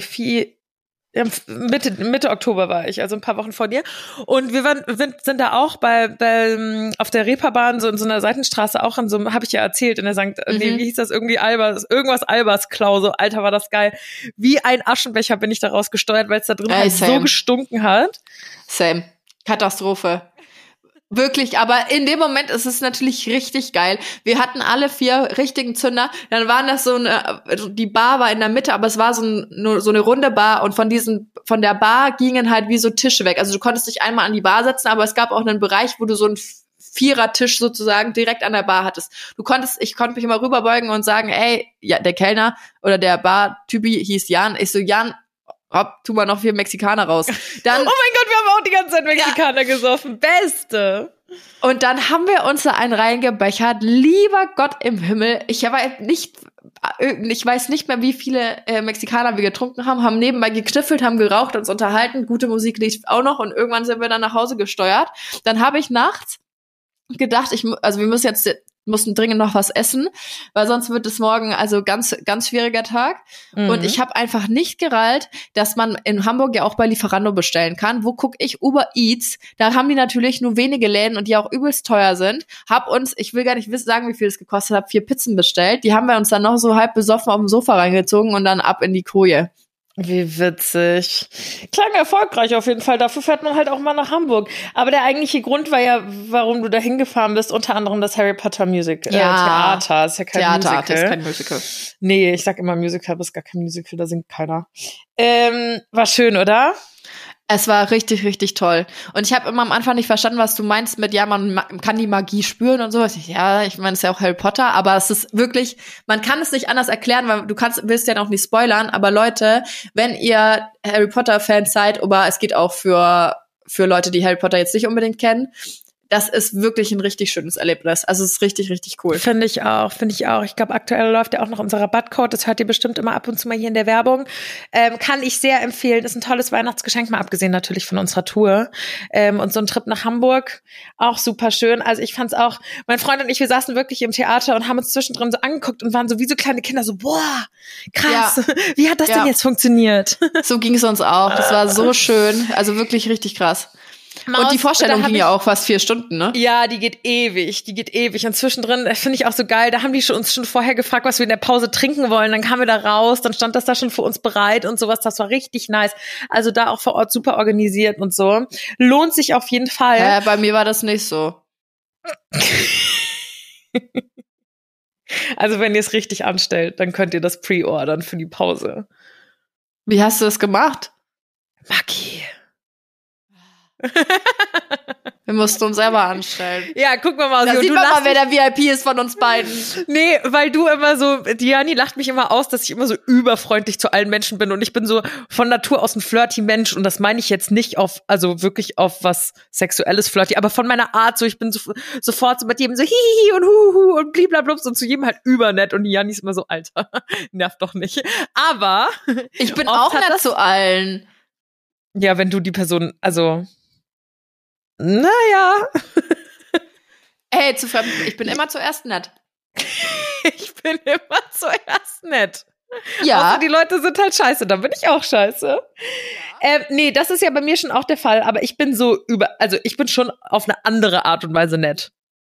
Mitte Oktober war ich, also ein paar Wochen vor dir. Und wir sind da auch auf der Reeperbahn, so in so einer Seitenstraße, auch in so einem, habe ich ja erzählt, in der wie hieß das, irgendwas Albers-Klau, so, Alter, war das geil. Wie ein Aschenbecher bin ich da rausgesteuert, weil es da drin halt so gestunken hat. Same. Katastrophe. Wirklich, aber in dem Moment ist es natürlich richtig geil. Wir hatten alle 4 richtigen Zünder. Dann waren das die Bar war in der Mitte, aber es war so eine runde Bar und von der Bar gingen halt wie so Tische weg. Also du konntest dich einmal an die Bar setzen, aber es gab auch einen Bereich, wo du so einen 4er-Tisch sozusagen direkt an der Bar hattest. Ich konnte mich immer rüberbeugen und sagen, ey, ja, der Kellner oder der Bar-Typi hieß Jan. Ich so, Jan, tu mal noch 4 Mexikaner raus. Dann, oh mein Gott, wir haben auch die ganze Zeit Mexikaner gesoffen. Beste. Und dann haben wir uns da einen reingebechert. Lieber Gott im Himmel. Ich weiß nicht mehr, wie viele Mexikaner wir getrunken haben nebenbei gekniffelt, haben geraucht, uns unterhalten. Gute Musik lief auch noch und irgendwann sind wir dann nach Hause gesteuert. Dann habe ich nachts gedacht, wir mussten dringend noch was essen, weil sonst wird es morgen also ganz, ganz schwieriger Tag. Mhm. Und ich habe einfach nicht gerallt, dass man in Hamburg ja auch bei Lieferando bestellen kann. Wo gucke ich? Uber Eats. Da haben die natürlich nur wenige Läden und die auch übelst teuer sind. Ich will gar nicht sagen, wie viel es gekostet hat, 4 Pizzen bestellt. Die haben wir uns dann noch so halb besoffen auf dem Sofa reingezogen und dann ab in die Koje. Wie witzig. Klang erfolgreich auf jeden Fall. Dafür fährt man halt auch mal nach Hamburg. Aber der eigentliche Grund war ja, warum du da hingefahren bist, unter anderem das Harry Potter Theater. Ist ja kein Musical. Theater ist kein Musical. Nee, ich sag immer Musical, aber ist gar kein Musical, da singt keiner. War schön, oder? Es war richtig, richtig toll. Und ich habe immer am Anfang nicht verstanden, was du meinst mit, ja, man kann die Magie spüren und so. Ja, ich meine, es ist ja auch Harry Potter, aber es ist wirklich, man kann es nicht anders erklären, weil willst ja auch nicht spoilern, aber Leute, wenn ihr Harry Potter-Fans seid, aber es geht auch für Leute, die Harry Potter jetzt nicht unbedingt kennen, das ist wirklich ein richtig schönes Erlebnis. Also es ist richtig, richtig cool. Finde ich auch. Ich glaube, aktuell läuft ja auch noch unser Rabattcode. Das hört ihr bestimmt immer ab und zu mal hier in der Werbung. Kann ich sehr empfehlen. Ist ein tolles Weihnachtsgeschenk, mal abgesehen natürlich von unserer Tour. Und so ein Trip nach Hamburg, auch super schön. Also ich fand's auch, mein Freund und ich, wir saßen wirklich im Theater und haben uns zwischendrin so angeguckt und waren so wie so kleine Kinder, so, boah, krass. Ja. Wie hat das denn jetzt funktioniert? So ging es uns auch. Das war so schön. Also wirklich richtig krass. Und die Vorstellung ging ja auch fast 4 Stunden, ne? Ja, die geht ewig. Und zwischendrin, finde ich auch so geil, da haben die uns schon vorher gefragt, was wir in der Pause trinken wollen. Dann kamen wir da raus, dann stand das da schon für uns bereit und sowas. Das war richtig nice. Also da auch vor Ort super organisiert und so. Lohnt sich auf jeden Fall. Bei mir war das nicht so. Also wenn ihr es richtig anstellt, dann könnt ihr das pre-ordern für die Pause. Wie hast du das gemacht? Magie. Wir mussten uns selber anstellen. Ja, guck mal, da Mausi. sieht man mal, wer der VIP ist von uns beiden. Nee, weil du immer so, die Janni lacht mich immer aus, dass ich immer so überfreundlich zu allen Menschen bin und ich bin so von Natur aus ein flirty Mensch und das meine ich jetzt nicht auf, also wirklich auf was sexuelles flirty, aber von meiner Art so, ich bin sofort so mit jedem so hihihi und huhu und bliblablubs und zu jedem halt übernett und die Janni ist immer so, Alter, nervt doch nicht. Aber ich bin auch nett zu allen. Ja, wenn du die Person, also naja. Hey, ich bin immer zuerst nett. Ich bin immer zuerst nett. Ja. Außer die Leute sind halt scheiße, dann bin ich auch scheiße. Nee, das ist ja bei mir schon auch der Fall, aber ich bin so also ich bin schon auf eine andere Art und Weise nett.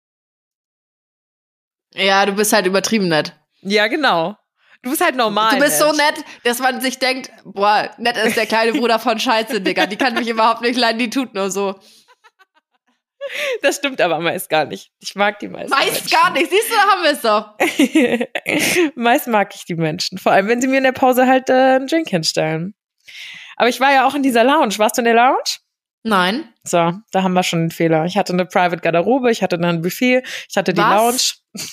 Ja, du bist halt übertrieben nett. Ja, genau. Du bist halt normal. Du bist so nett, dass man sich denkt, boah, nett ist der kleine Bruder von Scheiße, Digga. Die kann mich überhaupt nicht leiden, die tut nur so. Das stimmt aber meist gar nicht. Ich mag die meisten Meist Menschen. gar nicht. Siehst du, da haben wir es doch. Meist mag ich die Menschen. Vor allem, wenn sie mir in der Pause halt einen Drink hinstellen. Aber ich war ja auch in dieser Lounge. Warst du in der Lounge? Nein. So, da haben wir schon einen Fehler. Ich hatte eine Private Garderobe, ich hatte dann ein Buffet, ich hatte die Lounge.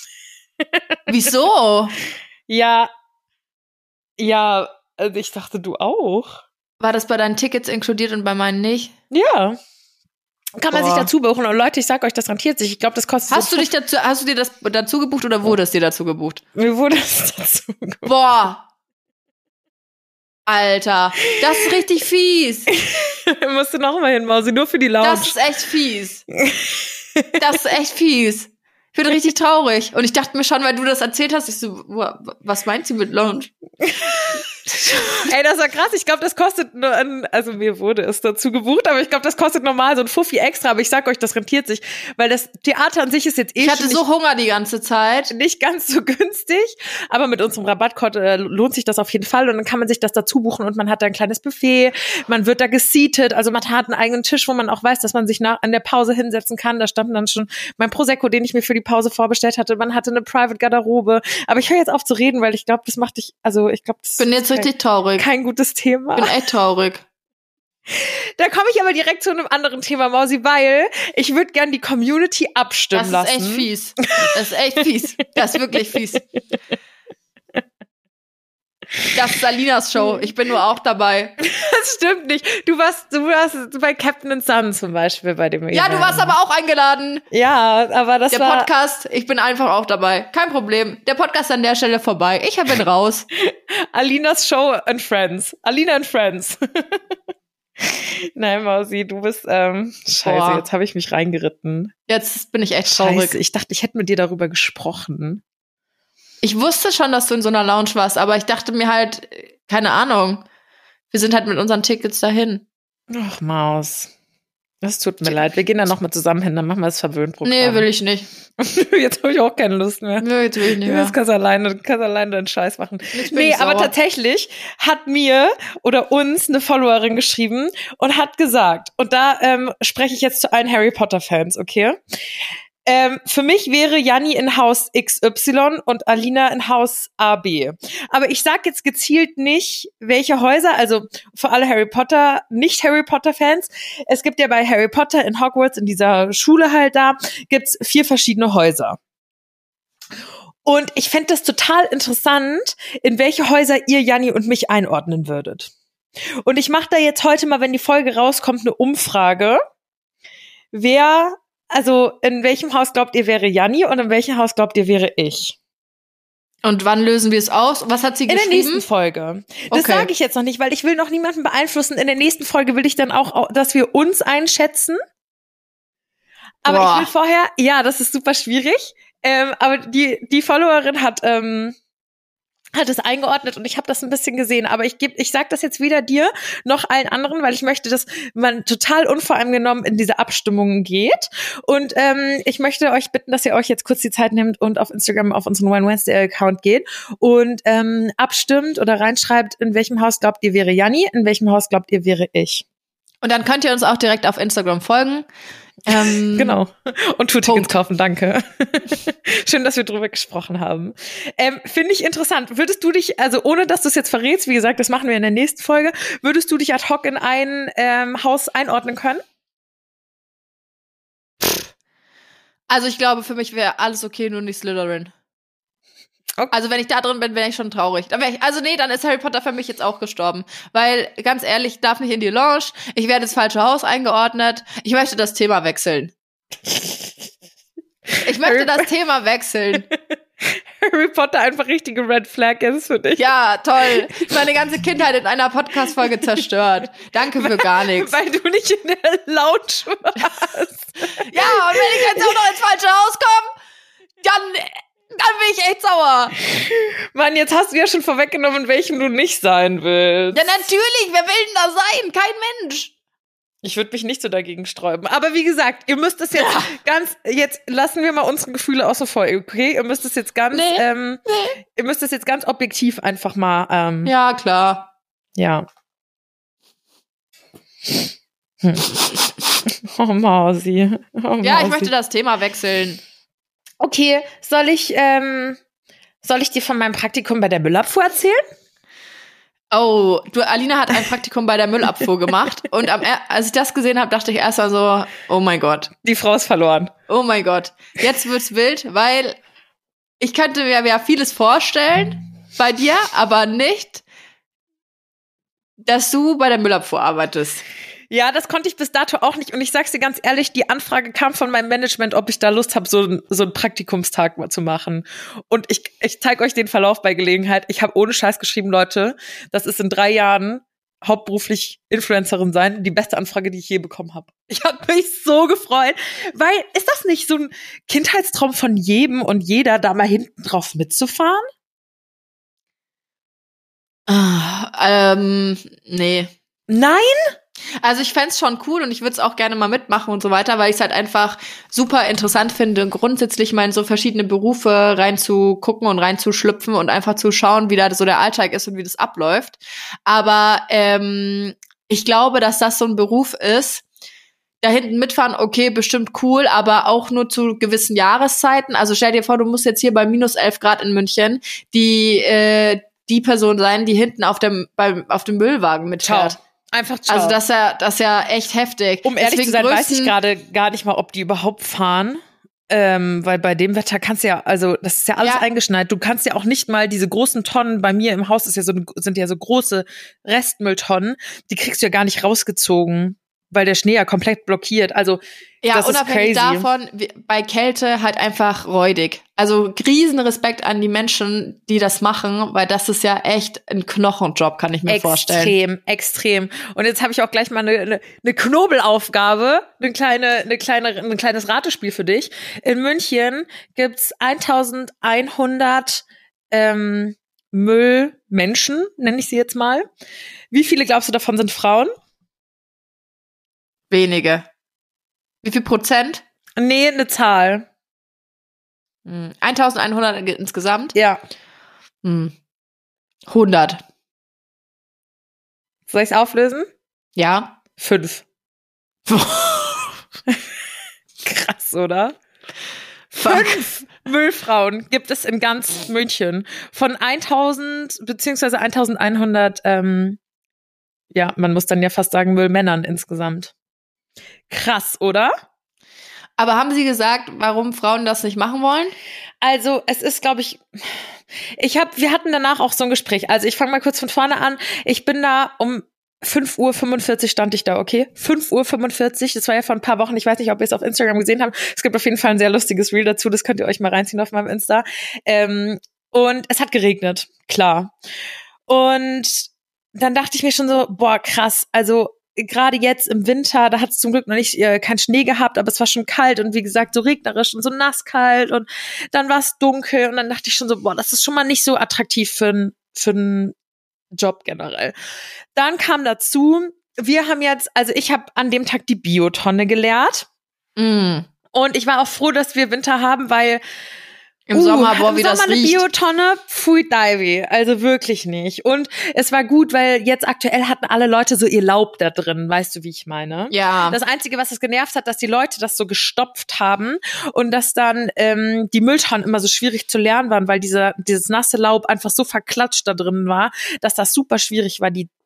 Wieso? Ja, also ich dachte, du auch. War das bei deinen Tickets inkludiert und bei meinen nicht? Ja. Kann man sich dazu buchen. Und Leute, ich sag euch, das rentiert sich. Ich glaube, das kostet Hast du dir das dazu gebucht oder wurde es dir dazu gebucht? Mir wurde es dazu gebucht. Boah. Alter, das ist richtig fies. Musst du noch mal hin, Mausi, nur für die Lounge. Das ist echt fies. Das ist echt fies. Ich bin richtig traurig. Und ich dachte mir schon, weil du das erzählt hast, ich so, was meint sie mit Lounge? Ey, das war krass. Ich glaube, das kostet nur also mir wurde es dazu gebucht, aber ich glaube, das kostet normal so ein Fuffi extra. Aber ich sag euch, das rentiert sich, weil das Theater an sich ist jetzt ich hatte so Hunger die ganze Zeit. Nicht ganz so günstig, aber mit unserem Rabattcode lohnt sich das auf jeden Fall und dann kann man sich das dazu buchen und man hat da ein kleines Buffet, man wird da geseatet, also man hat einen eigenen Tisch, wo man auch weiß, dass man sich an der Pause hinsetzen kann. Da stand dann schon mein Prosecco, den ich mir für die Pause vorbestellt hatte. Man hatte eine Private Garderobe. Aber ich höre jetzt auf zu reden, weil ich glaube, das macht dich, also ich glaube, das bin jetzt richtig traurig. Kein gutes Thema. Bin echt traurig. Da komme ich aber direkt zu einem anderen Thema, Mausi, weil ich würde gern die Community abstimmen lassen. Das ist echt fies. Das ist echt fies. Das ist wirklich fies. Das ist Alinas Show. Ich bin nur auch dabei. Das stimmt nicht. Du warst bei Captain Sun zum Beispiel bei dem Ja, du warst aber auch eingeladen. Ja, aber das war... Der Podcast, ich bin einfach auch dabei. Kein Problem. Der Podcast an der Stelle vorbei. Ich bin raus. Alinas Show and Friends. Alina and Friends. Nein, Mausi, du bist... Scheiße, Boah. Jetzt habe ich mich reingeritten. Jetzt bin ich echt traurig. Scheiße, ich dachte, ich hätte mit dir darüber gesprochen. Ich wusste schon, dass du in so einer Lounge warst, aber ich dachte mir halt, keine Ahnung, wir sind halt mit unseren Tickets dahin. Ach, Maus. Das tut mir leid. Wir gehen da nochmal zusammen hin, dann machen wir das Verwöhnprogramm. Nee, will ich nicht. Jetzt habe ich auch keine Lust mehr. Nee, jetzt will ich nicht mehr. Jetzt kannst du alleine deinen Scheiß machen. Nee, aber aber tatsächlich hat mir oder uns eine Followerin geschrieben und hat gesagt, und da spreche ich jetzt zu allen Harry Potter-Fans, okay? Für mich wäre Janni in Haus XY und Alina in Haus AB. Aber ich sag jetzt gezielt nicht, welche Häuser, also für alle Harry Potter, nicht Harry Potter-Fans. Es gibt ja bei Harry Potter in Hogwarts, in dieser Schule halt da, gibt's 4 verschiedene Häuser. Und ich fände das total interessant, in welche Häuser ihr Janni und mich einordnen würdet. Und ich mache da jetzt heute mal, wenn die Folge rauskommt, eine Umfrage. Also in welchem Haus glaubt ihr wäre Janni und in welchem Haus glaubt ihr wäre ich? Und wann lösen wir es aus? Was hat sie geschrieben? In der nächsten Folge. Das sage ich jetzt noch nicht, weil ich will noch niemanden beeinflussen. In der nächsten Folge will ich dann auch, dass wir uns einschätzen. Aber ich will vorher, ja, das ist super schwierig. Aber die Followerin hat es eingeordnet und ich habe das ein bisschen gesehen, aber ich sag das jetzt weder dir noch allen anderen, weil ich möchte, dass man total unvoreingenommen in diese Abstimmungen geht und ich möchte euch bitten, dass ihr euch jetzt kurz die Zeit nehmt und auf Instagram auf unseren One Wednesday Account geht und abstimmt oder reinschreibt, in welchem Haus glaubt ihr wäre Janni, in welchem Haus glaubt ihr wäre ich. Und dann könnt ihr uns auch direkt auf Instagram folgen. Genau. Und Tour-Tickets kaufen, danke. Schön, dass wir drüber gesprochen haben. Finde ich interessant. Würdest du dich, also ohne dass du es jetzt verrätst, wie gesagt, das machen wir in der nächsten Folge, würdest du dich ad hoc in ein Haus einordnen können? Also ich glaube, für mich wäre alles okay, nur nicht Slytherin. Okay. Also wenn ich da drin bin, wäre ich schon traurig. Dann dann ist Harry Potter für mich jetzt auch gestorben. Weil, ganz ehrlich, ich darf nicht in die Lounge, ich werde ins falsche Haus eingeordnet. Ich möchte das Thema wechseln. Harry Potter einfach richtige Red Flag ist für dich. Ja, toll. Meine ganze Kindheit in einer Podcast-Folge zerstört. Danke für gar nichts. Weil du nicht in der Lounge warst. Ja, und wenn ich jetzt auch noch ins falsche Haus komme, dann bin ich echt sauer. Mann, jetzt hast du ja schon vorweggenommen, in welchem du nicht sein willst. Ja, natürlich. Wer will denn da sein? Kein Mensch. Ich würde mich nicht so dagegen sträuben. Aber wie gesagt, ihr müsst es jetzt jetzt lassen wir mal unsere Gefühle außen vor, okay? Ihr müsst es jetzt ganz, ihr müsst es jetzt ganz objektiv einfach mal, ja, klar. Ja. Oh, Mausi. Ja, ich möchte das Thema wechseln. Okay, soll ich dir von meinem Praktikum bei der Müllabfuhr erzählen? Oh, Alina hat ein Praktikum bei der Müllabfuhr gemacht und als ich das gesehen habe, dachte ich erst mal so, oh mein Gott. Die Frau ist verloren. Oh mein Gott. Jetzt wird's wild, weil ich könnte mir ja vieles vorstellen bei dir, aber nicht, dass du bei der Müllabfuhr arbeitest. Ja, das konnte ich bis dato auch nicht. Und ich sag's dir ganz ehrlich, die Anfrage kam von meinem Management, ob ich da Lust habe, so einen Praktikumstag mal zu machen. Und ich zeige euch den Verlauf bei Gelegenheit. Ich habe ohne Scheiß geschrieben, Leute, das ist in 3 Jahren hauptberuflich Influencerin sein, die beste Anfrage, die ich je bekommen habe. Ich habe mich so gefreut, weil ist das nicht so ein Kindheitstraum von jedem und jeder, da mal hinten drauf mitzufahren? Nee. Nein? Also ich fänd's schon cool und ich würde es auch gerne mal mitmachen und so weiter, weil ich es halt einfach super interessant finde, grundsätzlich mal in so verschiedene Berufe reinzugucken und reinzuschlüpfen und einfach zu schauen, wie da so der Alltag ist und wie das abläuft. Aber ich glaube, dass das so ein Beruf ist, da hinten mitfahren, okay, bestimmt cool, aber auch nur zu gewissen Jahreszeiten. Also stell dir vor, du musst jetzt hier bei minus 11 Grad in München die Person sein, die hinten auf dem Müllwagen mitfährt. Ciao. Einfach ciao. Also das ist ja echt heftig. Um ehrlich zu sein, weiß ich gerade gar nicht mal, ob die überhaupt fahren. Weil bei dem Wetter kannst du ja, also das ist ja alles eingeschneit. Du kannst ja auch nicht mal diese großen Tonnen, bei mir im Haus sind ja so große Restmülltonnen, die kriegst du ja gar nicht rausgezogen, weil der Schnee ja komplett blockiert. Also ja, das unabhängig ist crazy. davon, bei Kälte halt einfach räudig. Also riesen Respekt an die Menschen, die das machen, weil das ist ja echt ein Knochenjob, kann ich mir vorstellen. Extrem. Und jetzt habe ich auch gleich mal eine Knobelaufgabe, ein kleines Ratespiel für dich. In München gibt's 1100 Müllmenschen, nenne ich sie jetzt mal. Wie viele glaubst du davon sind Frauen? Wenige. Wie viel Prozent? Nee, eine Zahl. 1100 insgesamt? Ja. 100. Soll ich's auflösen? Ja. 5. Krass, oder? Fuck. 5 Müllfrauen gibt es in ganz München. Von 1000 beziehungsweise 1100, ja, man muss dann ja fast sagen Müllmännern insgesamt. Krass, oder? Aber haben Sie gesagt, warum Frauen das nicht machen wollen? Also, es ist, glaube ich, wir hatten danach auch so ein Gespräch. Also, ich fange mal kurz von vorne an. Ich bin da um 5:45 Uhr stand ich da, okay? 5:45 Uhr, das war ja vor ein paar Wochen. Ich weiß nicht, ob ihr es auf Instagram gesehen habt. Es gibt auf jeden Fall ein sehr lustiges Reel dazu. Das könnt ihr euch mal reinziehen auf meinem Insta. Und es hat geregnet, klar. Und dann dachte ich mir schon so, boah, krass. Also, gerade jetzt im Winter, da hat es zum Glück noch nicht keinen Schnee gehabt, aber es war schon kalt und wie gesagt so regnerisch und so nasskalt und dann war es dunkel und dann dachte ich schon so, boah, das ist schon mal nicht so attraktiv für einen Job generell. Dann kam dazu, ich habe an dem Tag die Biotonne geleert und ich war auch froh, dass wir Winter haben, weil im Sommer, boah, wie das riecht. Im Sommer eine Biotonne, pfui Divey, also wirklich nicht. Und es war gut, weil jetzt aktuell hatten alle Leute so ihr Laub da drin, weißt du, wie ich meine? Ja. Das Einzige, was es genervt hat, dass die Leute das so gestopft haben und dass dann die Mülltonnen immer so schwierig zu leeren waren, weil dieses nasse Laub einfach so verklatscht da drin war, dass das super schwierig war, die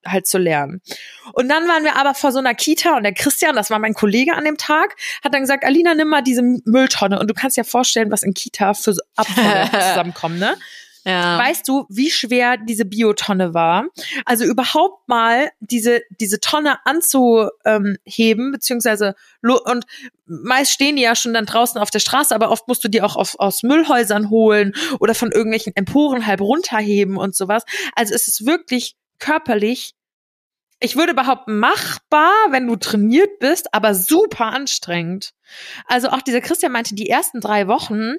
halt zu lernen. Und dann waren wir aber vor so einer Kita und der Christian, das war mein Kollege an dem Tag, hat dann gesagt, Alina, nimm mal diese Mülltonne. Und du kannst dir vorstellen, was in Kita für so Abfälle zusammenkommen, ne? Ja. Weißt du, wie schwer diese Biotonne war? Also überhaupt mal diese Tonne anzuheben, beziehungsweise und meist stehen die ja schon dann draußen auf der Straße, aber oft musst du die auch aus Müllhäusern holen oder von irgendwelchen Emporen halb runterheben und sowas. Also es ist wirklich körperlich, ich würde behaupten, machbar, wenn du trainiert bist, aber super anstrengend. Also auch dieser Christian meinte, die ersten 3 Wochen,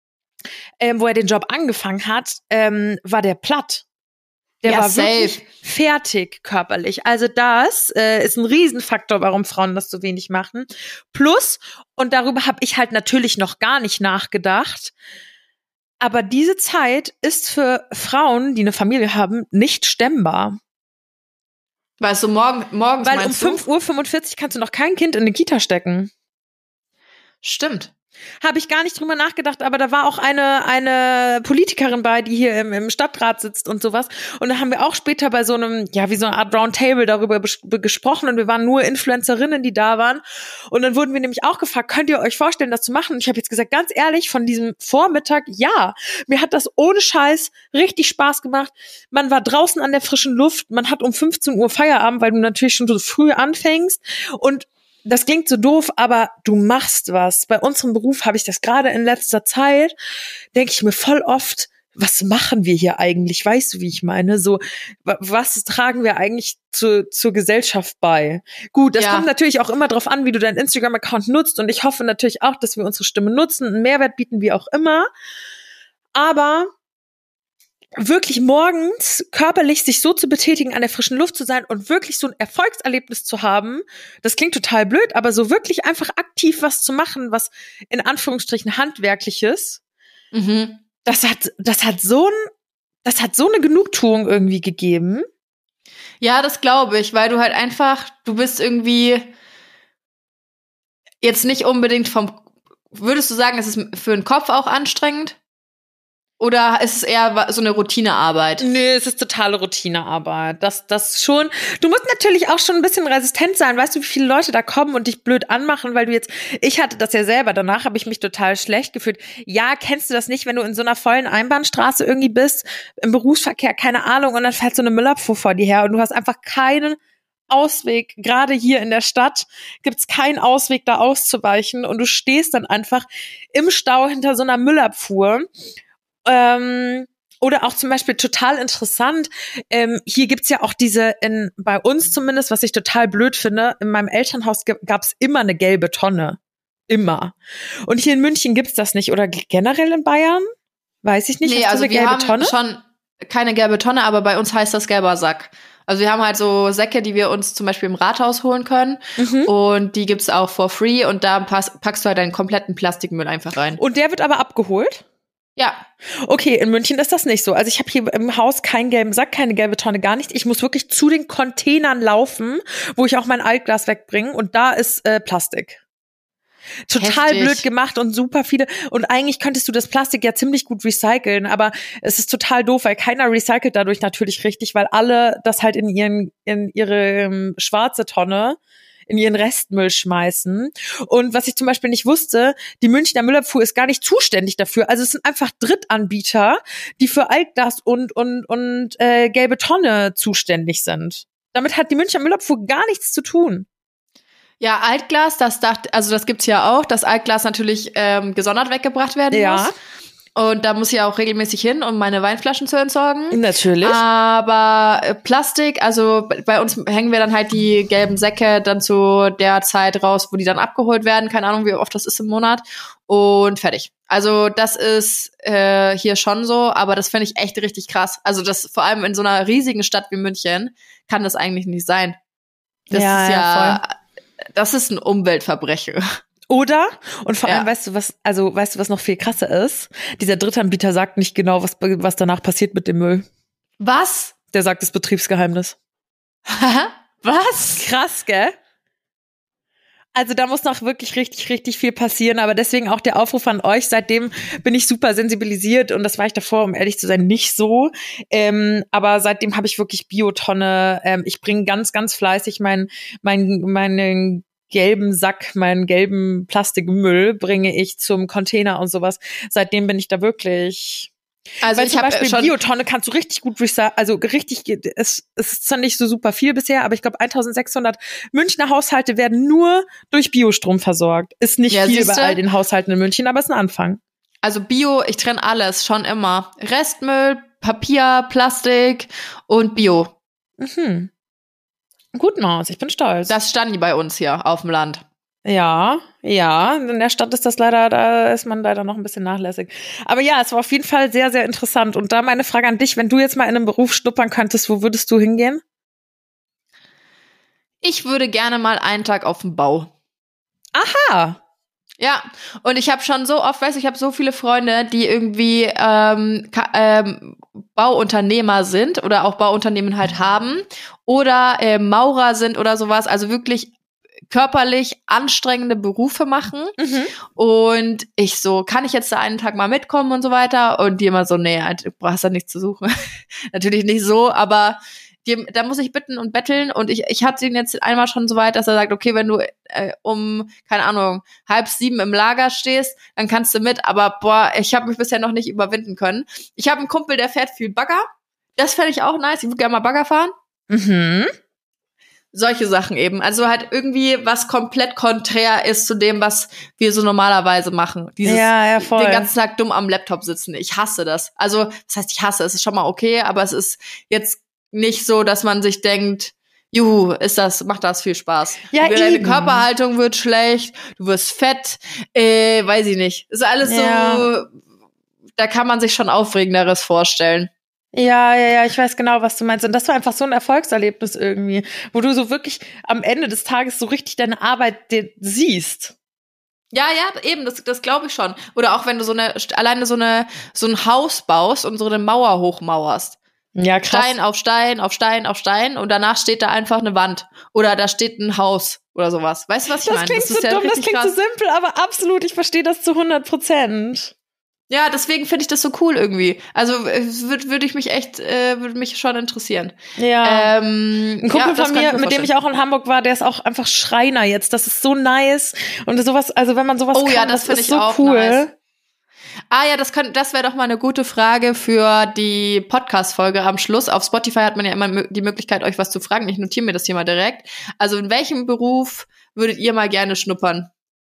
wo er den Job angefangen hat, war der platt. Der war wirklich fertig körperlich. Also das ist ein Riesenfaktor, warum Frauen das so wenig machen. Plus, und darüber habe ich halt natürlich noch gar nicht nachgedacht, aber diese Zeit ist für Frauen, die eine Familie haben, nicht stemmbar. Weißt du, morgens weil um 5:45 Uhr kannst du noch kein Kind in eine Kita stecken. Stimmt. Habe ich gar nicht drüber nachgedacht, aber da war auch eine Politikerin bei, die hier im Stadtrat sitzt und sowas. Und da haben wir auch später bei so einem, ja, wie so eine Art Roundtable darüber gesprochen und wir waren nur Influencerinnen, die da waren. Und dann wurden wir nämlich auch gefragt, könnt ihr euch vorstellen, das zu machen? Und ich habe jetzt gesagt, ganz ehrlich, von diesem Vormittag, ja, mir hat das ohne Scheiß richtig Spaß gemacht. Man war draußen an der frischen Luft, man hat um 15 Uhr Feierabend, weil du natürlich schon so früh anfängst und das klingt so doof, aber du machst was. Bei unserem Beruf habe ich das gerade in letzter Zeit, denke ich mir voll oft, was machen wir hier eigentlich? Weißt du, wie ich meine? So, was tragen wir eigentlich zur Gesellschaft bei? Gut, das kommt natürlich auch immer drauf an, wie du deinen Instagram-Account nutzt und ich hoffe natürlich auch, dass wir unsere Stimme nutzen, einen Mehrwert bieten, wie auch immer. Aber wirklich morgens körperlich sich so zu betätigen, an der frischen Luft zu sein und wirklich so ein Erfolgserlebnis zu haben, das klingt total blöd, aber so wirklich einfach aktiv was zu machen, was in Anführungsstrichen handwerkliches, das hat so eine Genugtuung irgendwie gegeben. Ja, das glaube ich, weil du halt einfach, du bist irgendwie jetzt nicht unbedingt würdest du sagen, es ist für den Kopf auch anstrengend? Oder ist es eher so eine Routinearbeit? Nee, es ist totale Routinearbeit. Das schon. Du musst natürlich auch schon ein bisschen resistent sein. Weißt du, wie viele Leute da kommen und dich blöd anmachen, weil ich hatte das ja selber, danach habe ich mich total schlecht gefühlt. Ja, kennst du das nicht, wenn du in so einer vollen Einbahnstraße irgendwie bist, im Berufsverkehr, keine Ahnung, und dann fährt so eine Müllabfuhr vor dir her und du hast einfach keinen Ausweg. Gerade hier in der Stadt gibt's keinen Ausweg, da auszuweichen und du stehst dann einfach im Stau hinter so einer Müllabfuhr. Oder auch zum Beispiel total interessant, hier gibt's ja auch bei uns zumindest, was ich total blöd finde, in meinem Elternhaus gab's immer eine gelbe Tonne. Immer. Und hier in München gibt's das nicht. Oder generell in Bayern? Weiß ich nicht. Nee, also wir haben schon keine gelbe Tonne, aber bei uns heißt das gelber Sack. Also wir haben halt so Säcke, die wir uns zum Beispiel im Rathaus holen können. Und die gibt's auch for free. Und da packst du halt deinen kompletten Plastikmüll einfach rein. Und der wird aber abgeholt? Ja. Okay, in München ist das nicht so. Also ich habe hier im Haus keinen gelben Sack, keine gelbe Tonne, gar nichts. Ich muss wirklich zu den Containern laufen, wo ich auch mein Altglas wegbringe und da ist Plastik. Total Heftig. Blöd gemacht und super viele. Und eigentlich könntest du das Plastik ja ziemlich gut recyceln, aber es ist total doof, weil keiner recycelt dadurch natürlich richtig, weil alle das halt in ihre schwarze Tonne, in ihren Restmüll schmeißen. Und was ich zum Beispiel nicht wusste, die Münchner Müllabfuhr ist gar nicht zuständig dafür. Also es sind einfach Drittanbieter, die für Altglas und gelbe Tonne zuständig sind. Damit hat die Münchner Müllabfuhr gar nichts zu tun. Ja, Altglas, das gibt's ja auch, dass Altglas natürlich gesondert weggebracht werden muss. Und da muss ich auch regelmäßig hin, um meine Weinflaschen zu entsorgen. Natürlich. Aber Plastik, also bei uns hängen wir dann halt die gelben Säcke dann zu der Zeit raus, wo die dann abgeholt werden. Keine Ahnung, wie oft das ist im Monat. Und fertig. Also das ist hier schon so, aber das finde ich echt richtig krass. Also das vor allem in so einer riesigen Stadt wie München kann das eigentlich nicht sein. Das ist ein Umweltverbrechen. Oder? Und vor allem, weißt du, was noch viel krasser ist? Dieser Drittanbieter sagt nicht genau, was danach passiert mit dem Müll. Was? Der sagt das Betriebsgeheimnis. Was? Krass, gell? Also da muss noch wirklich richtig, richtig viel passieren, aber deswegen auch der Aufruf an euch. Seitdem bin ich super sensibilisiert und das war ich davor, um ehrlich zu sein, nicht so. Aber seitdem habe ich wirklich Biotonne. Ich bringe ganz, ganz fleißig meinen gelben Sack, meinen gelben Plastikmüll bringe ich zum Container und sowas. Seitdem bin ich da wirklich... Also weil ich zum habe Beispiel schon Biotonne kannst du richtig gut also richtig, es ist zwar nicht so super viel bisher, aber ich glaube 1600 Münchner Haushalte werden nur durch Biostrom versorgt. Ist nicht viel bei all den Haushalten in München, aber ist ein Anfang. Also Bio, ich trenne alles, schon immer. Restmüll, Papier, Plastik und Bio. Mhm. Gut, Maus, ich bin stolz. Das stand bei uns hier auf dem Land. Ja, in der Stadt ist das leider, da ist man leider noch ein bisschen nachlässig. Aber ja, es war auf jeden Fall sehr, sehr interessant. Und da meine Frage an dich, wenn du jetzt mal in einem Beruf schnuppern könntest, wo würdest du hingehen? Ich würde gerne mal einen Tag auf dem Bau. Aha. Ja, und ich habe schon so oft, ich habe so viele Freunde, die irgendwie Bauunternehmer sind oder auch Bauunternehmen halt haben oder Maurer sind oder sowas, also wirklich körperlich anstrengende Berufe machen. Mhm. Und ich so, kann ich jetzt da einen Tag mal mitkommen und so weiter? Und die immer so, nee, du brauchst da nichts zu suchen. Natürlich nicht so, aber da muss ich bitten und betteln. Und ich hatte ihn jetzt einmal schon so weit, dass er sagt, okay, wenn du um, keine Ahnung, 6:30 im Lager stehst, dann kannst du mit. Aber boah, ich habe mich bisher noch nicht überwinden können. Ich habe einen Kumpel, der fährt viel Bagger. Das fände ich auch nice. Ich würde gerne mal Bagger fahren. Mhm. Solche Sachen eben. Also halt irgendwie was komplett konträr ist zu dem, was wir so normalerweise machen. Dieses voll. Den ganzen Tag dumm am Laptop sitzen. Ich hasse das. Also, das heißt, ich hasse es. Es ist schon mal okay, aber es ist jetzt nicht so, dass man sich denkt, juhu, macht das viel Spaß. Ja, deine Körperhaltung wird schlecht, du wirst fett, weiß ich nicht. Ist alles so, da kann man sich schon Aufregenderes vorstellen. Ja, ich weiß genau, was du meinst. Und das war einfach so ein Erfolgserlebnis irgendwie, wo du so wirklich am Ende des Tages so richtig deine Arbeit siehst. Ja, eben, das glaube ich schon. Oder auch wenn du alleine so ein Haus baust und so eine Mauer hochmauerst. Ja, krass. Stein auf Stein auf Stein auf Stein und danach steht da einfach eine Wand. Oder da steht ein Haus oder sowas. Weißt du, was ich meine? Das klingt so dumm, das klingt so simpel, aber absolut, ich verstehe das zu 100%. Ja, deswegen finde ich das so cool irgendwie. Also würde mich schon interessieren. Ja. Ein Kumpel von mir, mit dem ich auch in Hamburg war, der ist auch einfach Schreiner jetzt. Das ist so nice. Und sowas, also wenn man sowas kann, das ist ich so auch cool. Nice. Ja, das wäre doch mal eine gute Frage für die Podcast-Folge am Schluss. Auf Spotify hat man ja immer die Möglichkeit, euch was zu fragen. Ich notiere mir das hier mal direkt. Also in welchem Beruf würdet ihr mal gerne schnuppern?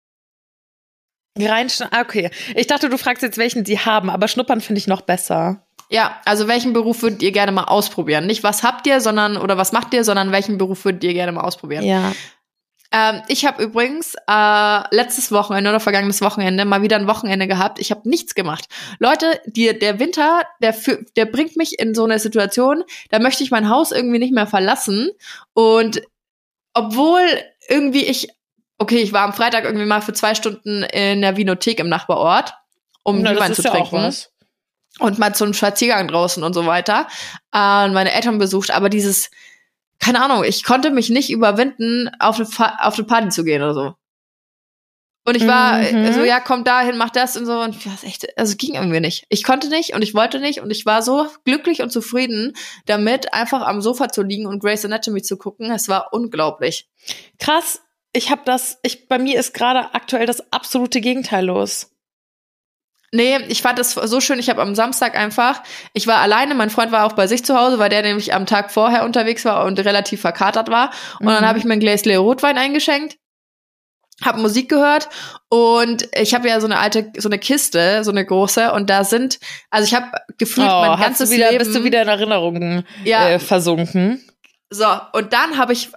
Okay. Ich dachte, du fragst jetzt, welchen sie haben, aber schnuppern finde ich noch besser. Ja, also welchen Beruf würdet ihr gerne mal ausprobieren? Nicht was habt ihr, oder was macht ihr, sondern welchen Beruf würdet ihr gerne mal ausprobieren? Ja. Ich habe übrigens letztes Wochenende oder vergangenes Wochenende mal wieder ein Wochenende gehabt. Ich habe nichts gemacht. Leute, der Winter, der bringt mich in so eine Situation, da möchte ich mein Haus irgendwie nicht mehr verlassen. Und obwohl irgendwie ich war am Freitag irgendwie mal für 2 Stunden in der Vinothek im Nachbarort, um Glühwein zu trinken. Und mal so einen Spaziergang draußen und so weiter. Und meine Eltern besucht, aber keine Ahnung, ich konnte mich nicht überwinden, auf eine Party zu gehen oder so. Und ich war so, ja, komm dahin, mach das und so. Und ich war echt, also ging irgendwie nicht. Ich konnte nicht und ich wollte nicht und ich war so glücklich und zufrieden damit, einfach am Sofa zu liegen und Grey's Anatomy zu gucken. Es war unglaublich. Krass. Bei mir ist gerade aktuell das absolute Gegenteil los. Nee, ich fand das so schön. Ich habe am Samstag ich war alleine, mein Freund war auch bei sich zu Hause, weil der nämlich am Tag vorher unterwegs war und relativ verkatert war. Und dann habe ich mir ein Gläschen Rotwein eingeschenkt, habe Musik gehört und ich habe ja so eine Kiste, so eine große und da ich habe gefühlt mein ganzes Leben. Bist du wieder in Erinnerungen versunken? So, und dann habe ich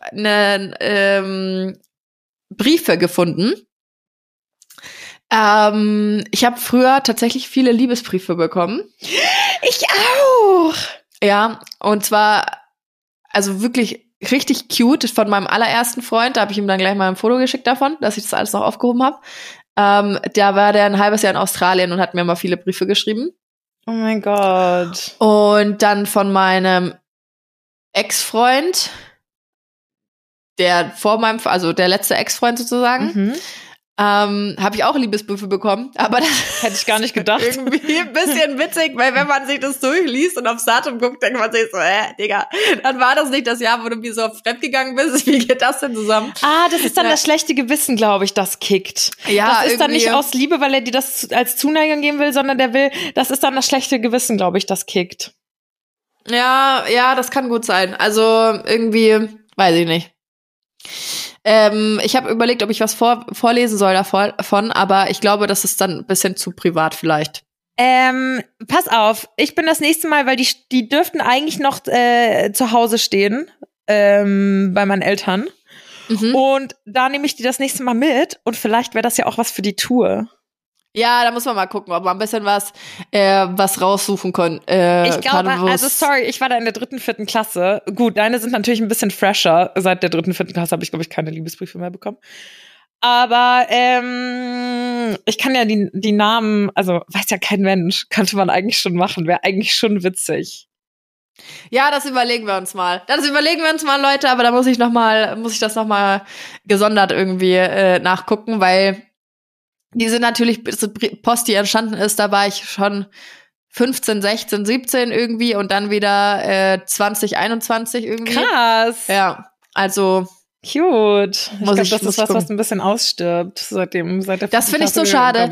Briefe gefunden. Ich habe früher tatsächlich viele Liebesbriefe bekommen. Ich auch! Ja, und zwar, also wirklich richtig cute von meinem allerersten Freund. Da habe ich ihm dann gleich mal ein Foto geschickt davon, dass ich das alles noch aufgehoben habe. Da war der ein halbes Jahr in Australien und hat mir mal viele Briefe geschrieben. Oh mein Gott. Und dann von meinem Ex-Freund, der letzte Ex-Freund sozusagen, habe ich auch Liebesbriefe bekommen, aber das hätte ich gar nicht gedacht. Irgendwie ein bisschen witzig, weil wenn man sich das durchliest und aufs Datum guckt, denkt man sich so, Digga, dann war das nicht das Jahr, wo du mir so fremdgegangen bist. Wie geht das denn zusammen? Das ist dann das schlechte Gewissen, glaube ich, das kickt. Ja, das ist dann nicht aus Liebe, weil er dir das als Zuneigung geben will, sondern das ist dann das schlechte Gewissen, glaube ich, das kickt. Ja, das kann gut sein. Also irgendwie, weiß ich nicht. Ich habe überlegt, ob ich was vorlesen soll davon, aber ich glaube, das ist dann ein bisschen zu privat vielleicht. Pass auf, ich bin das nächste Mal, weil die dürften eigentlich noch zu Hause stehen, bei meinen Eltern. Und da nehme ich die das nächste Mal mit und vielleicht wäre das ja auch was für die Tour. Ja, da muss man mal gucken, ob man ein bisschen was raussuchen können. Ich glaube, ich war da in der 3., 4. Klasse. Gut, deine sind natürlich ein bisschen fresher. Seit der 3., 4. Klasse habe ich, glaube ich, keine Liebesbriefe mehr bekommen. Aber ich kann ja die Namen, also weiß ja kein Mensch, könnte man eigentlich schon machen. Wäre eigentlich schon witzig. Ja, das überlegen wir uns mal. Leute, aber da muss ich das noch mal gesondert irgendwie nachgucken, weil die sind natürlich, bis die Post, die entstanden ist, da war ich schon 15, 16, 17 irgendwie und dann wieder 2021 irgendwie. Krass. Ja, also cute. Ich glaube, das ist was ein bisschen ausstirbt seit der Das finde ich so schade.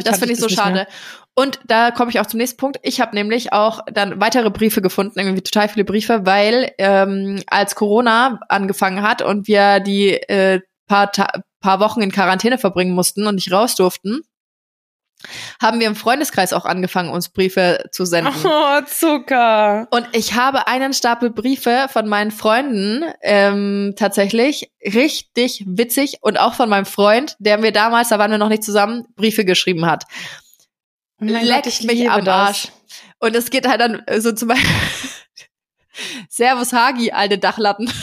Und da komme ich auch zum nächsten Punkt. Ich habe nämlich auch dann weitere Briefe gefunden, irgendwie total viele Briefe, weil als Corona angefangen hat und wir die paar Wochen in Quarantäne verbringen mussten und nicht raus durften, haben wir im Freundeskreis auch angefangen, uns Briefe zu senden. Oh, Zucker. Und ich habe einen Stapel Briefe von meinen Freunden tatsächlich richtig witzig und auch von meinem Freund, der mir damals, da waren wir noch nicht zusammen, Briefe geschrieben hat. Leckt mich am Arsch. Und es geht halt dann so zum Beispiel Servus Hagi, alte Dachlatten.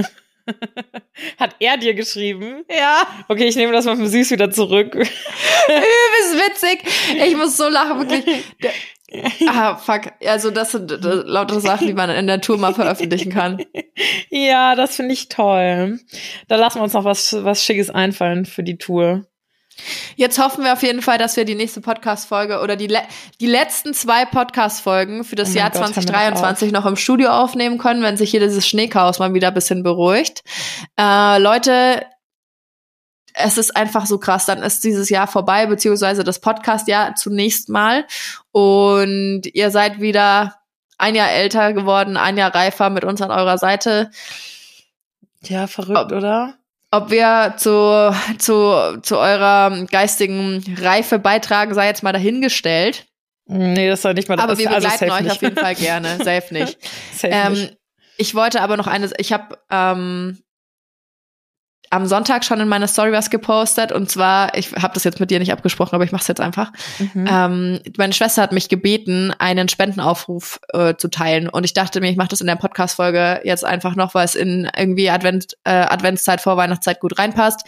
Hat er dir geschrieben? Ja. Okay, ich nehme das mal süß wieder zurück. Übelst witzig. Ich muss so lachen, wirklich. Fuck. Also das sind lauter Sachen, die man in der Tour mal veröffentlichen kann. Ja, das finde ich toll. Da lassen wir uns noch was Schickes einfallen für die Tour. Jetzt hoffen wir auf jeden Fall, dass wir die nächste Podcast-Folge oder die letzten 2 Podcast-Folgen für das Jahr 2023 noch im Studio aufnehmen können, wenn sich hier dieses Schneechaos mal wieder ein bisschen beruhigt. Leute, es ist einfach so krass. Dann ist dieses Jahr vorbei, beziehungsweise das Podcast-Jahr zunächst mal. Und ihr seid wieder ein Jahr älter geworden, ein Jahr reifer mit uns an eurer Seite. Ja, verrückt, oder? Ob wir zu eurer geistigen Reife beitragen, sei jetzt mal dahingestellt. Nee, das soll nicht mal. Aber wir begleiten euch nicht. Auf jeden Fall gerne. Safe nicht. Nicht. Ich wollte aber noch ich habe am Sonntag schon in meiner Story was gepostet und zwar, ich habe das jetzt mit dir nicht abgesprochen, aber ich mache es jetzt einfach. Meine Schwester hat mich gebeten, einen Spendenaufruf zu teilen und ich dachte mir, ich mache das in der Podcast-Folge jetzt einfach noch, weil es in irgendwie Adventszeit, Vorweihnachtszeit gut reinpasst.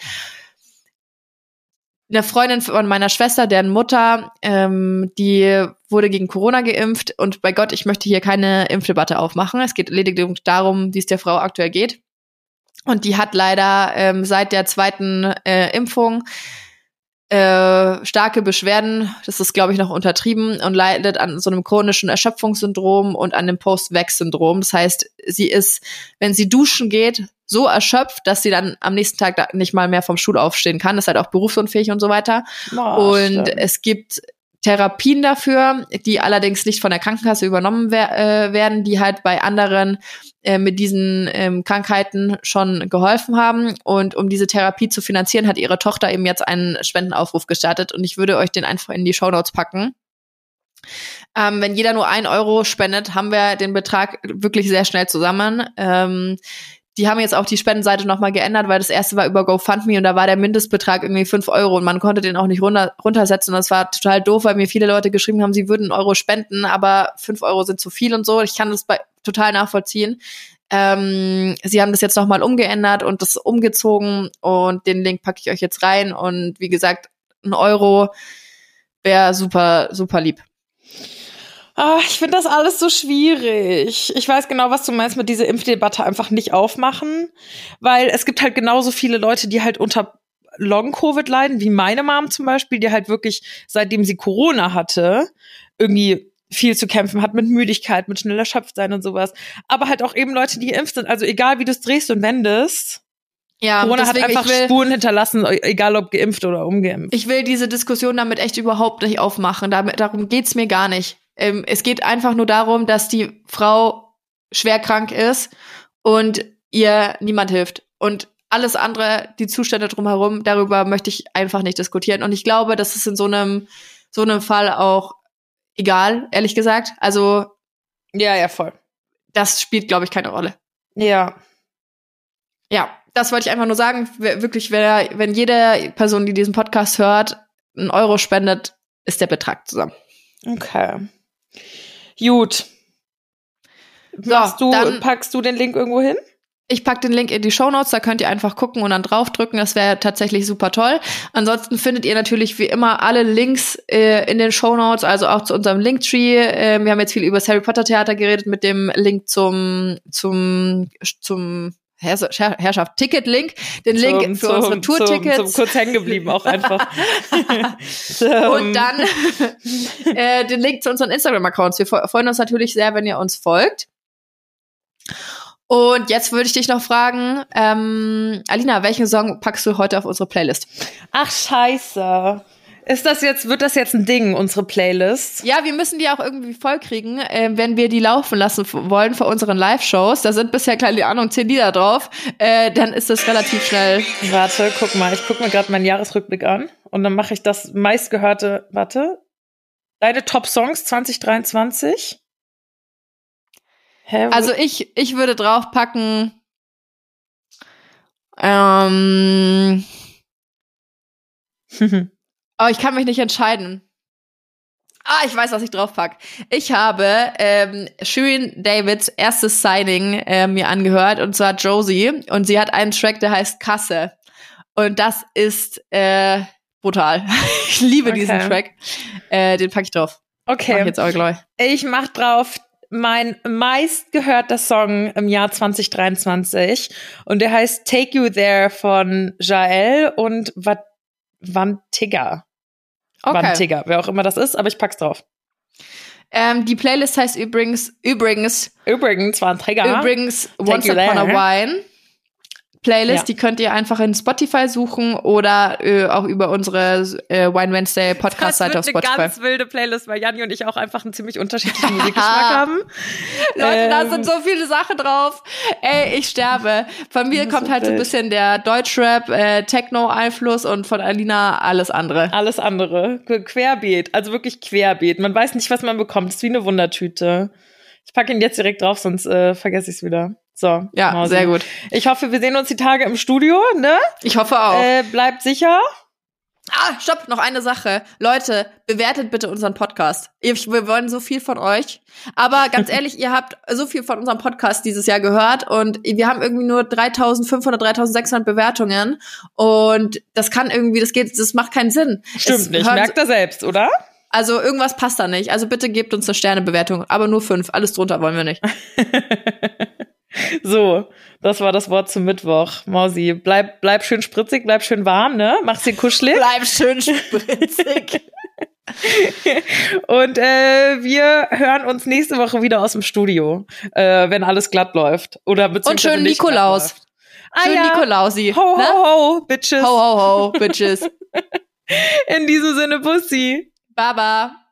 Eine Freundin von meiner Schwester, deren Mutter, die wurde gegen Corona geimpft und bei Gott, ich möchte hier keine Impfdebatte aufmachen. Es geht lediglich darum, wie es der Frau aktuell geht. Und die hat leider seit der 2. Impfung starke Beschwerden, das ist, glaube ich, noch untertrieben, und leidet an so einem chronischen Erschöpfungssyndrom und an dem Post-Vax-Syndrom. Das heißt, sie ist, wenn sie duschen geht, so erschöpft, dass sie dann am nächsten Tag nicht mal mehr vom Stuhl aufstehen kann. Das ist halt auch berufsunfähig und so weiter. Und es gibt Therapien dafür, die allerdings nicht von der Krankenkasse übernommen werden, die halt bei anderen mit diesen Krankheiten schon geholfen haben. Und um diese Therapie zu finanzieren, hat ihre Tochter eben jetzt einen Spendenaufruf gestartet. Und ich würde euch den einfach in die Shownotes packen. Wenn jeder nur 1 Euro spendet, haben wir den Betrag wirklich sehr schnell zusammen. Die haben jetzt auch die Spendenseite nochmal geändert, weil das erste war über GoFundMe und da war der Mindestbetrag irgendwie 5 Euro und man konnte den auch nicht runtersetzen und das war total doof, weil mir viele Leute geschrieben haben, sie würden 1 Euro spenden, aber 5 Euro sind zu viel und so. Ich kann das total nachvollziehen. Sie haben das jetzt nochmal umgeändert und das umgezogen und den Link packe ich euch jetzt rein und wie gesagt, 1 Euro wäre super, super lieb. Ich finde das alles so schwierig. Ich weiß genau, was du meinst mit dieser Impfdebatte einfach nicht aufmachen, weil es gibt halt genauso viele Leute, die halt unter Long-Covid leiden, wie meine Mom zum Beispiel, die halt wirklich, seitdem sie Corona hatte, irgendwie viel zu kämpfen hat mit Müdigkeit, mit schnell erschöpft sein und sowas. Aber halt auch eben Leute, die geimpft sind. Also egal, wie du es drehst und wendest, Ja, Corona hat einfach Spuren hinterlassen, egal ob geimpft oder ungeimpft. Ich will diese Diskussion damit echt überhaupt nicht aufmachen. Darum geht's mir gar nicht. Es geht einfach nur darum, dass die Frau schwer krank ist und ihr niemand hilft. Und alles andere, die Zustände drumherum, darüber möchte ich einfach nicht diskutieren. Und ich glaube, das ist in so einem Fall auch egal, ehrlich gesagt. Also ja, voll. Das spielt, glaube ich, keine Rolle. Ja. Ja, das wollte ich einfach nur sagen. Wirklich, wenn jede Person, die diesen Podcast hört, 1 Euro spendet, ist der Betrag zusammen. Okay. Gut. Packst du den Link irgendwo hin? Ich pack den Link in die Shownotes, da könnt ihr einfach gucken und dann draufdrücken. Das wäre tatsächlich super toll. Ansonsten findet ihr natürlich wie immer alle Links in den Shownotes, also auch zu unserem Linktree. Wir haben jetzt viel über das Harry Potter Theater geredet mit dem Link zum Herrschaft Ticket-Link, den Link für unsere Tour-Tickets. Zum kurz hängen geblieben auch einfach. Und dann den Link zu unseren Instagram-Accounts. Wir freuen uns natürlich sehr, wenn ihr uns folgt. Und jetzt würde ich dich noch fragen, Alina, welchen Song packst du heute auf unsere Playlist? Ach, scheiße. Wird das jetzt ein Ding, unsere Playlist? Ja, wir müssen die auch irgendwie vollkriegen, wenn wir die laufen lassen wollen für unseren Live-Shows. Da sind bisher, keine Ahnung, 10 Lieder drauf. Dann ist das relativ schnell. Warte, guck mal. Ich guck mir gerade meinen Jahresrückblick an. Und dann mache ich das meistgehörte, deine Top-Songs 2023. Also ich würde draufpacken, oh, ich kann mich nicht entscheiden. Ich weiß, was ich draufpack. Ich habe Shirin Davids erstes Signing mir angehört, und zwar Josie. Und sie hat einen Track, der heißt Kasse. Und das ist brutal. Ich liebe diesen Track. Den pack ich drauf. Okay. Mach ich jetzt auch gleich. Ich mach drauf mein meistgehörter Song im Jahr 2023. Und der heißt Take You There von Jael und Vantigga. Okay. Vantigga, wer auch immer das ist, aber ich pack's drauf. Die Playlist heißt übrigens Vantigga. Übrigens Once Upon a Wine Playlist, ja. Die könnt ihr einfach in Spotify suchen oder auch über unsere Wine Wednesday Podcast-Seite auf Spotify. Das wird eine ganz wilde Playlist, weil Janni und ich auch einfach einen ziemlich unterschiedlichen Musikgeschmack haben. Leute, da sind so viele Sachen drauf. Ey, ich sterbe. Von mir kommt halt so ein bisschen der Deutschrap, Techno-Einfluss und von Alina alles andere. Alles andere. Querbeet, also wirklich Querbeet. Man weiß nicht, was man bekommt. Das ist wie eine Wundertüte. Ich packe ihn jetzt direkt drauf, sonst vergesse ich es wieder. So, ja, Mausi. Sehr gut. Ich hoffe, wir sehen uns die Tage im Studio, ne? Ich hoffe auch. Bleibt sicher. Stopp, noch eine Sache. Leute, bewertet bitte unseren Podcast. Wir wollen so viel von euch. Aber ganz ehrlich, ihr habt so viel von unserem Podcast dieses Jahr gehört und wir haben irgendwie nur 3.500, 3.600 Bewertungen und das macht keinen Sinn. Stimmt nicht, merkt er selbst, oder? Also irgendwas passt da nicht. Also bitte gebt uns eine Sternebewertung, aber nur 5. Alles drunter wollen wir nicht. So, das war das Wort zum Mittwoch. Mausi, bleib schön spritzig, bleib schön warm, ne? Mach's dir kuschelig. Bleib schön spritzig. Und wir hören uns nächste Woche wieder aus dem Studio, wenn alles glatt läuft. Oder beziehungsweise und schön nicht Nikolaus. Schön Nikolausi. Ho, ho, ho, Bitches. Ho, ho, ho, Bitches. In diesem Sinne, Bussi. Baba.